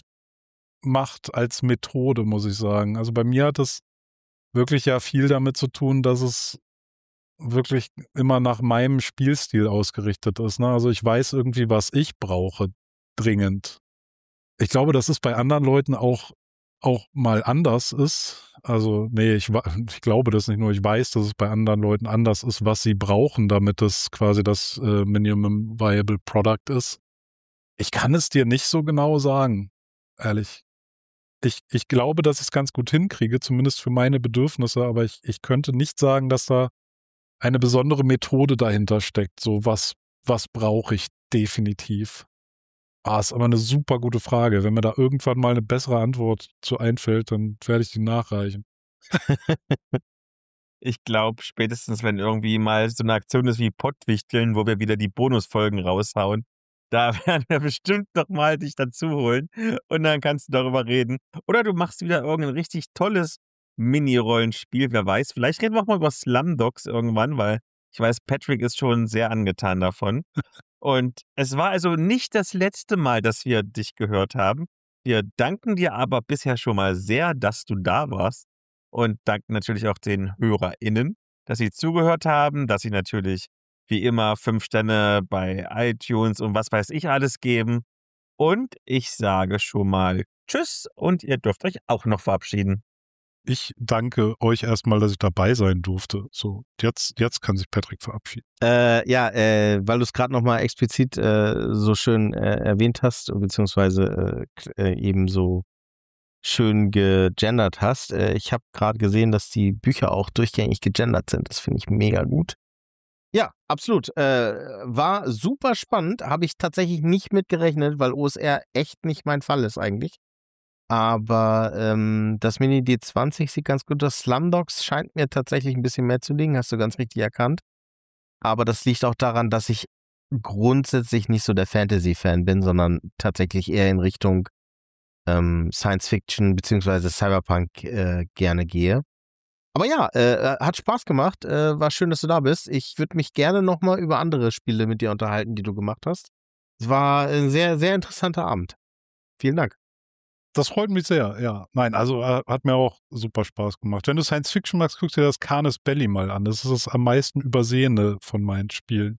A: macht als Methode, muss ich sagen. Also bei mir hat es wirklich ja viel damit zu tun, dass es wirklich immer nach meinem Spielstil ausgerichtet ist. Ne? Also ich weiß irgendwie, was ich brauche, dringend. Ich glaube, dass es bei anderen Leuten auch, auch mal anders ist. Also, nee, ich, ich glaube das nicht nur. Ich weiß, dass es bei anderen Leuten anders ist, was sie brauchen, damit es quasi das äh, Minimum Viable Product ist. Ich kann es dir nicht so genau sagen, ehrlich. Ich, ich glaube, dass ich es ganz gut hinkriege, zumindest für meine Bedürfnisse, aber ich, ich könnte nicht sagen, dass da eine besondere Methode dahinter steckt. So, was, was brauche ich definitiv? Ah, ist aber eine super gute Frage. Wenn mir da irgendwann mal eine bessere Antwort zu einfällt, dann werde ich die nachreichen.
B: Ich glaube, spätestens, wenn irgendwie mal so eine Aktion ist wie Pottwichteln, wo wir wieder die Bonusfolgen raushauen, da werden wir bestimmt noch mal dich dazu holen und dann kannst du darüber reden. Oder du machst wieder irgendein richtig tolles Mini-Rollenspiel, wer weiß. Vielleicht reden wir auch mal über Slumdogs irgendwann, weil ich weiß, Patrick ist schon sehr angetan davon. Und es war also nicht das letzte Mal, dass wir dich gehört haben. Wir danken dir aber bisher schon mal sehr, dass du da warst. Und danken natürlich auch den HörerInnen, dass sie zugehört haben, dass sie natürlich wie immer fünf Sterne bei iTunes und was weiß ich alles geben. Und ich sage schon mal Tschüss und ihr dürft euch auch noch verabschieden.
A: Ich danke euch erstmal, dass ich dabei sein durfte. So, jetzt, jetzt kann sich Patrick verabschieden.
C: Äh, ja, äh, weil du es gerade nochmal explizit äh, so schön äh, erwähnt hast, beziehungsweise äh, eben so schön gegendert hast. Äh, ich habe gerade gesehen, dass die Bücher auch durchgängig gegendert sind. Das finde ich mega gut. Ja, absolut. Äh, war super spannend. Habe ich tatsächlich nicht mitgerechnet, weil O S R echt nicht mein Fall ist eigentlich. Aber ähm, das Mini D zwanzig sieht ganz gut aus. Slumdogs scheint mir tatsächlich ein bisschen mehr zu liegen, hast du ganz richtig erkannt. Aber das liegt auch daran, dass ich grundsätzlich nicht so der Fantasy-Fan bin, sondern tatsächlich eher in Richtung ähm, Science-Fiction bzw. Cyberpunk äh, gerne gehe. Aber ja, äh, hat Spaß gemacht. Äh, war schön, dass du da bist. Ich würde mich gerne nochmal über andere Spiele mit dir unterhalten, die du gemacht hast. Es war ein sehr, sehr interessanter Abend. Vielen Dank.
A: Das freut mich sehr, ja. Nein, also äh, hat mir auch super Spaß gemacht. Wenn du Science Fiction magst, guck dir das Canis Belli mal an. Das ist das am meisten übersehene von meinen Spielen.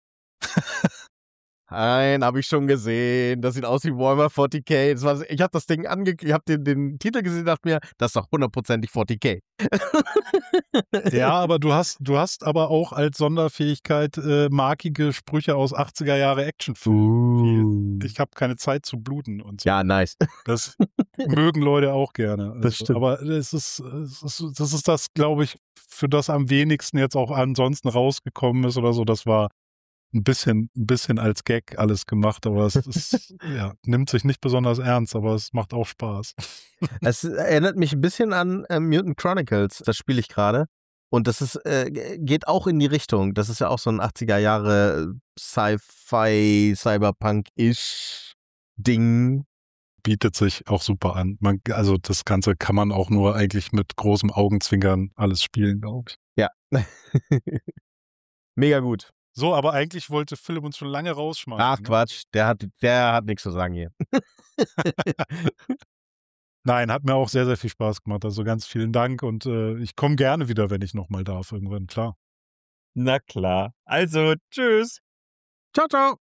C: Nein, habe ich schon gesehen. Das sieht aus wie Warhammer vierzig K. Das war, ich habe das Ding ange... Ich habe den, den Titel gesehen und dachte mir, das ist doch hundertprozentig vierzig K.
A: Ja, aber du hast, du hast aber auch als Sonderfähigkeit äh, markige Sprüche aus achtziger Jahre Actionfilmen.
C: Uh.
A: Ich habe keine Zeit zu bluten und so.
C: Ja, nice.
A: Das mögen Leute auch gerne. Also,
C: Das stimmt.
A: Aber es ist, es ist, das ist das, glaube ich, für das am wenigsten jetzt auch ansonsten rausgekommen ist oder so. Das war ein bisschen, ein bisschen als Gag alles gemacht, aber es ist, ja, nimmt sich nicht besonders ernst, aber es macht auch Spaß.
C: Es erinnert mich ein bisschen an äh, Mutant Chronicles. Das spiele ich gerade. Und das ist, äh, geht auch in die Richtung. Das ist ja auch so ein achtziger Jahre Sci-Fi, Cyberpunk-ish Ding.
A: Bietet sich auch super an. Man, also das Ganze kann man auch nur eigentlich mit großem Augenzwinkern alles spielen, glaube ich.
C: Ja. Mega gut.
A: So, aber eigentlich wollte Philipp uns schon lange rausschmeißen.
C: Ach Quatsch, der hat, der hat nichts zu sagen hier.
A: Nein, hat mir auch sehr, sehr viel Spaß gemacht. Also ganz vielen Dank und äh, ich komme gerne wieder, wenn ich nochmal darf, irgendwann, klar.
B: Na klar. Also, tschüss.
C: Ciao, ciao.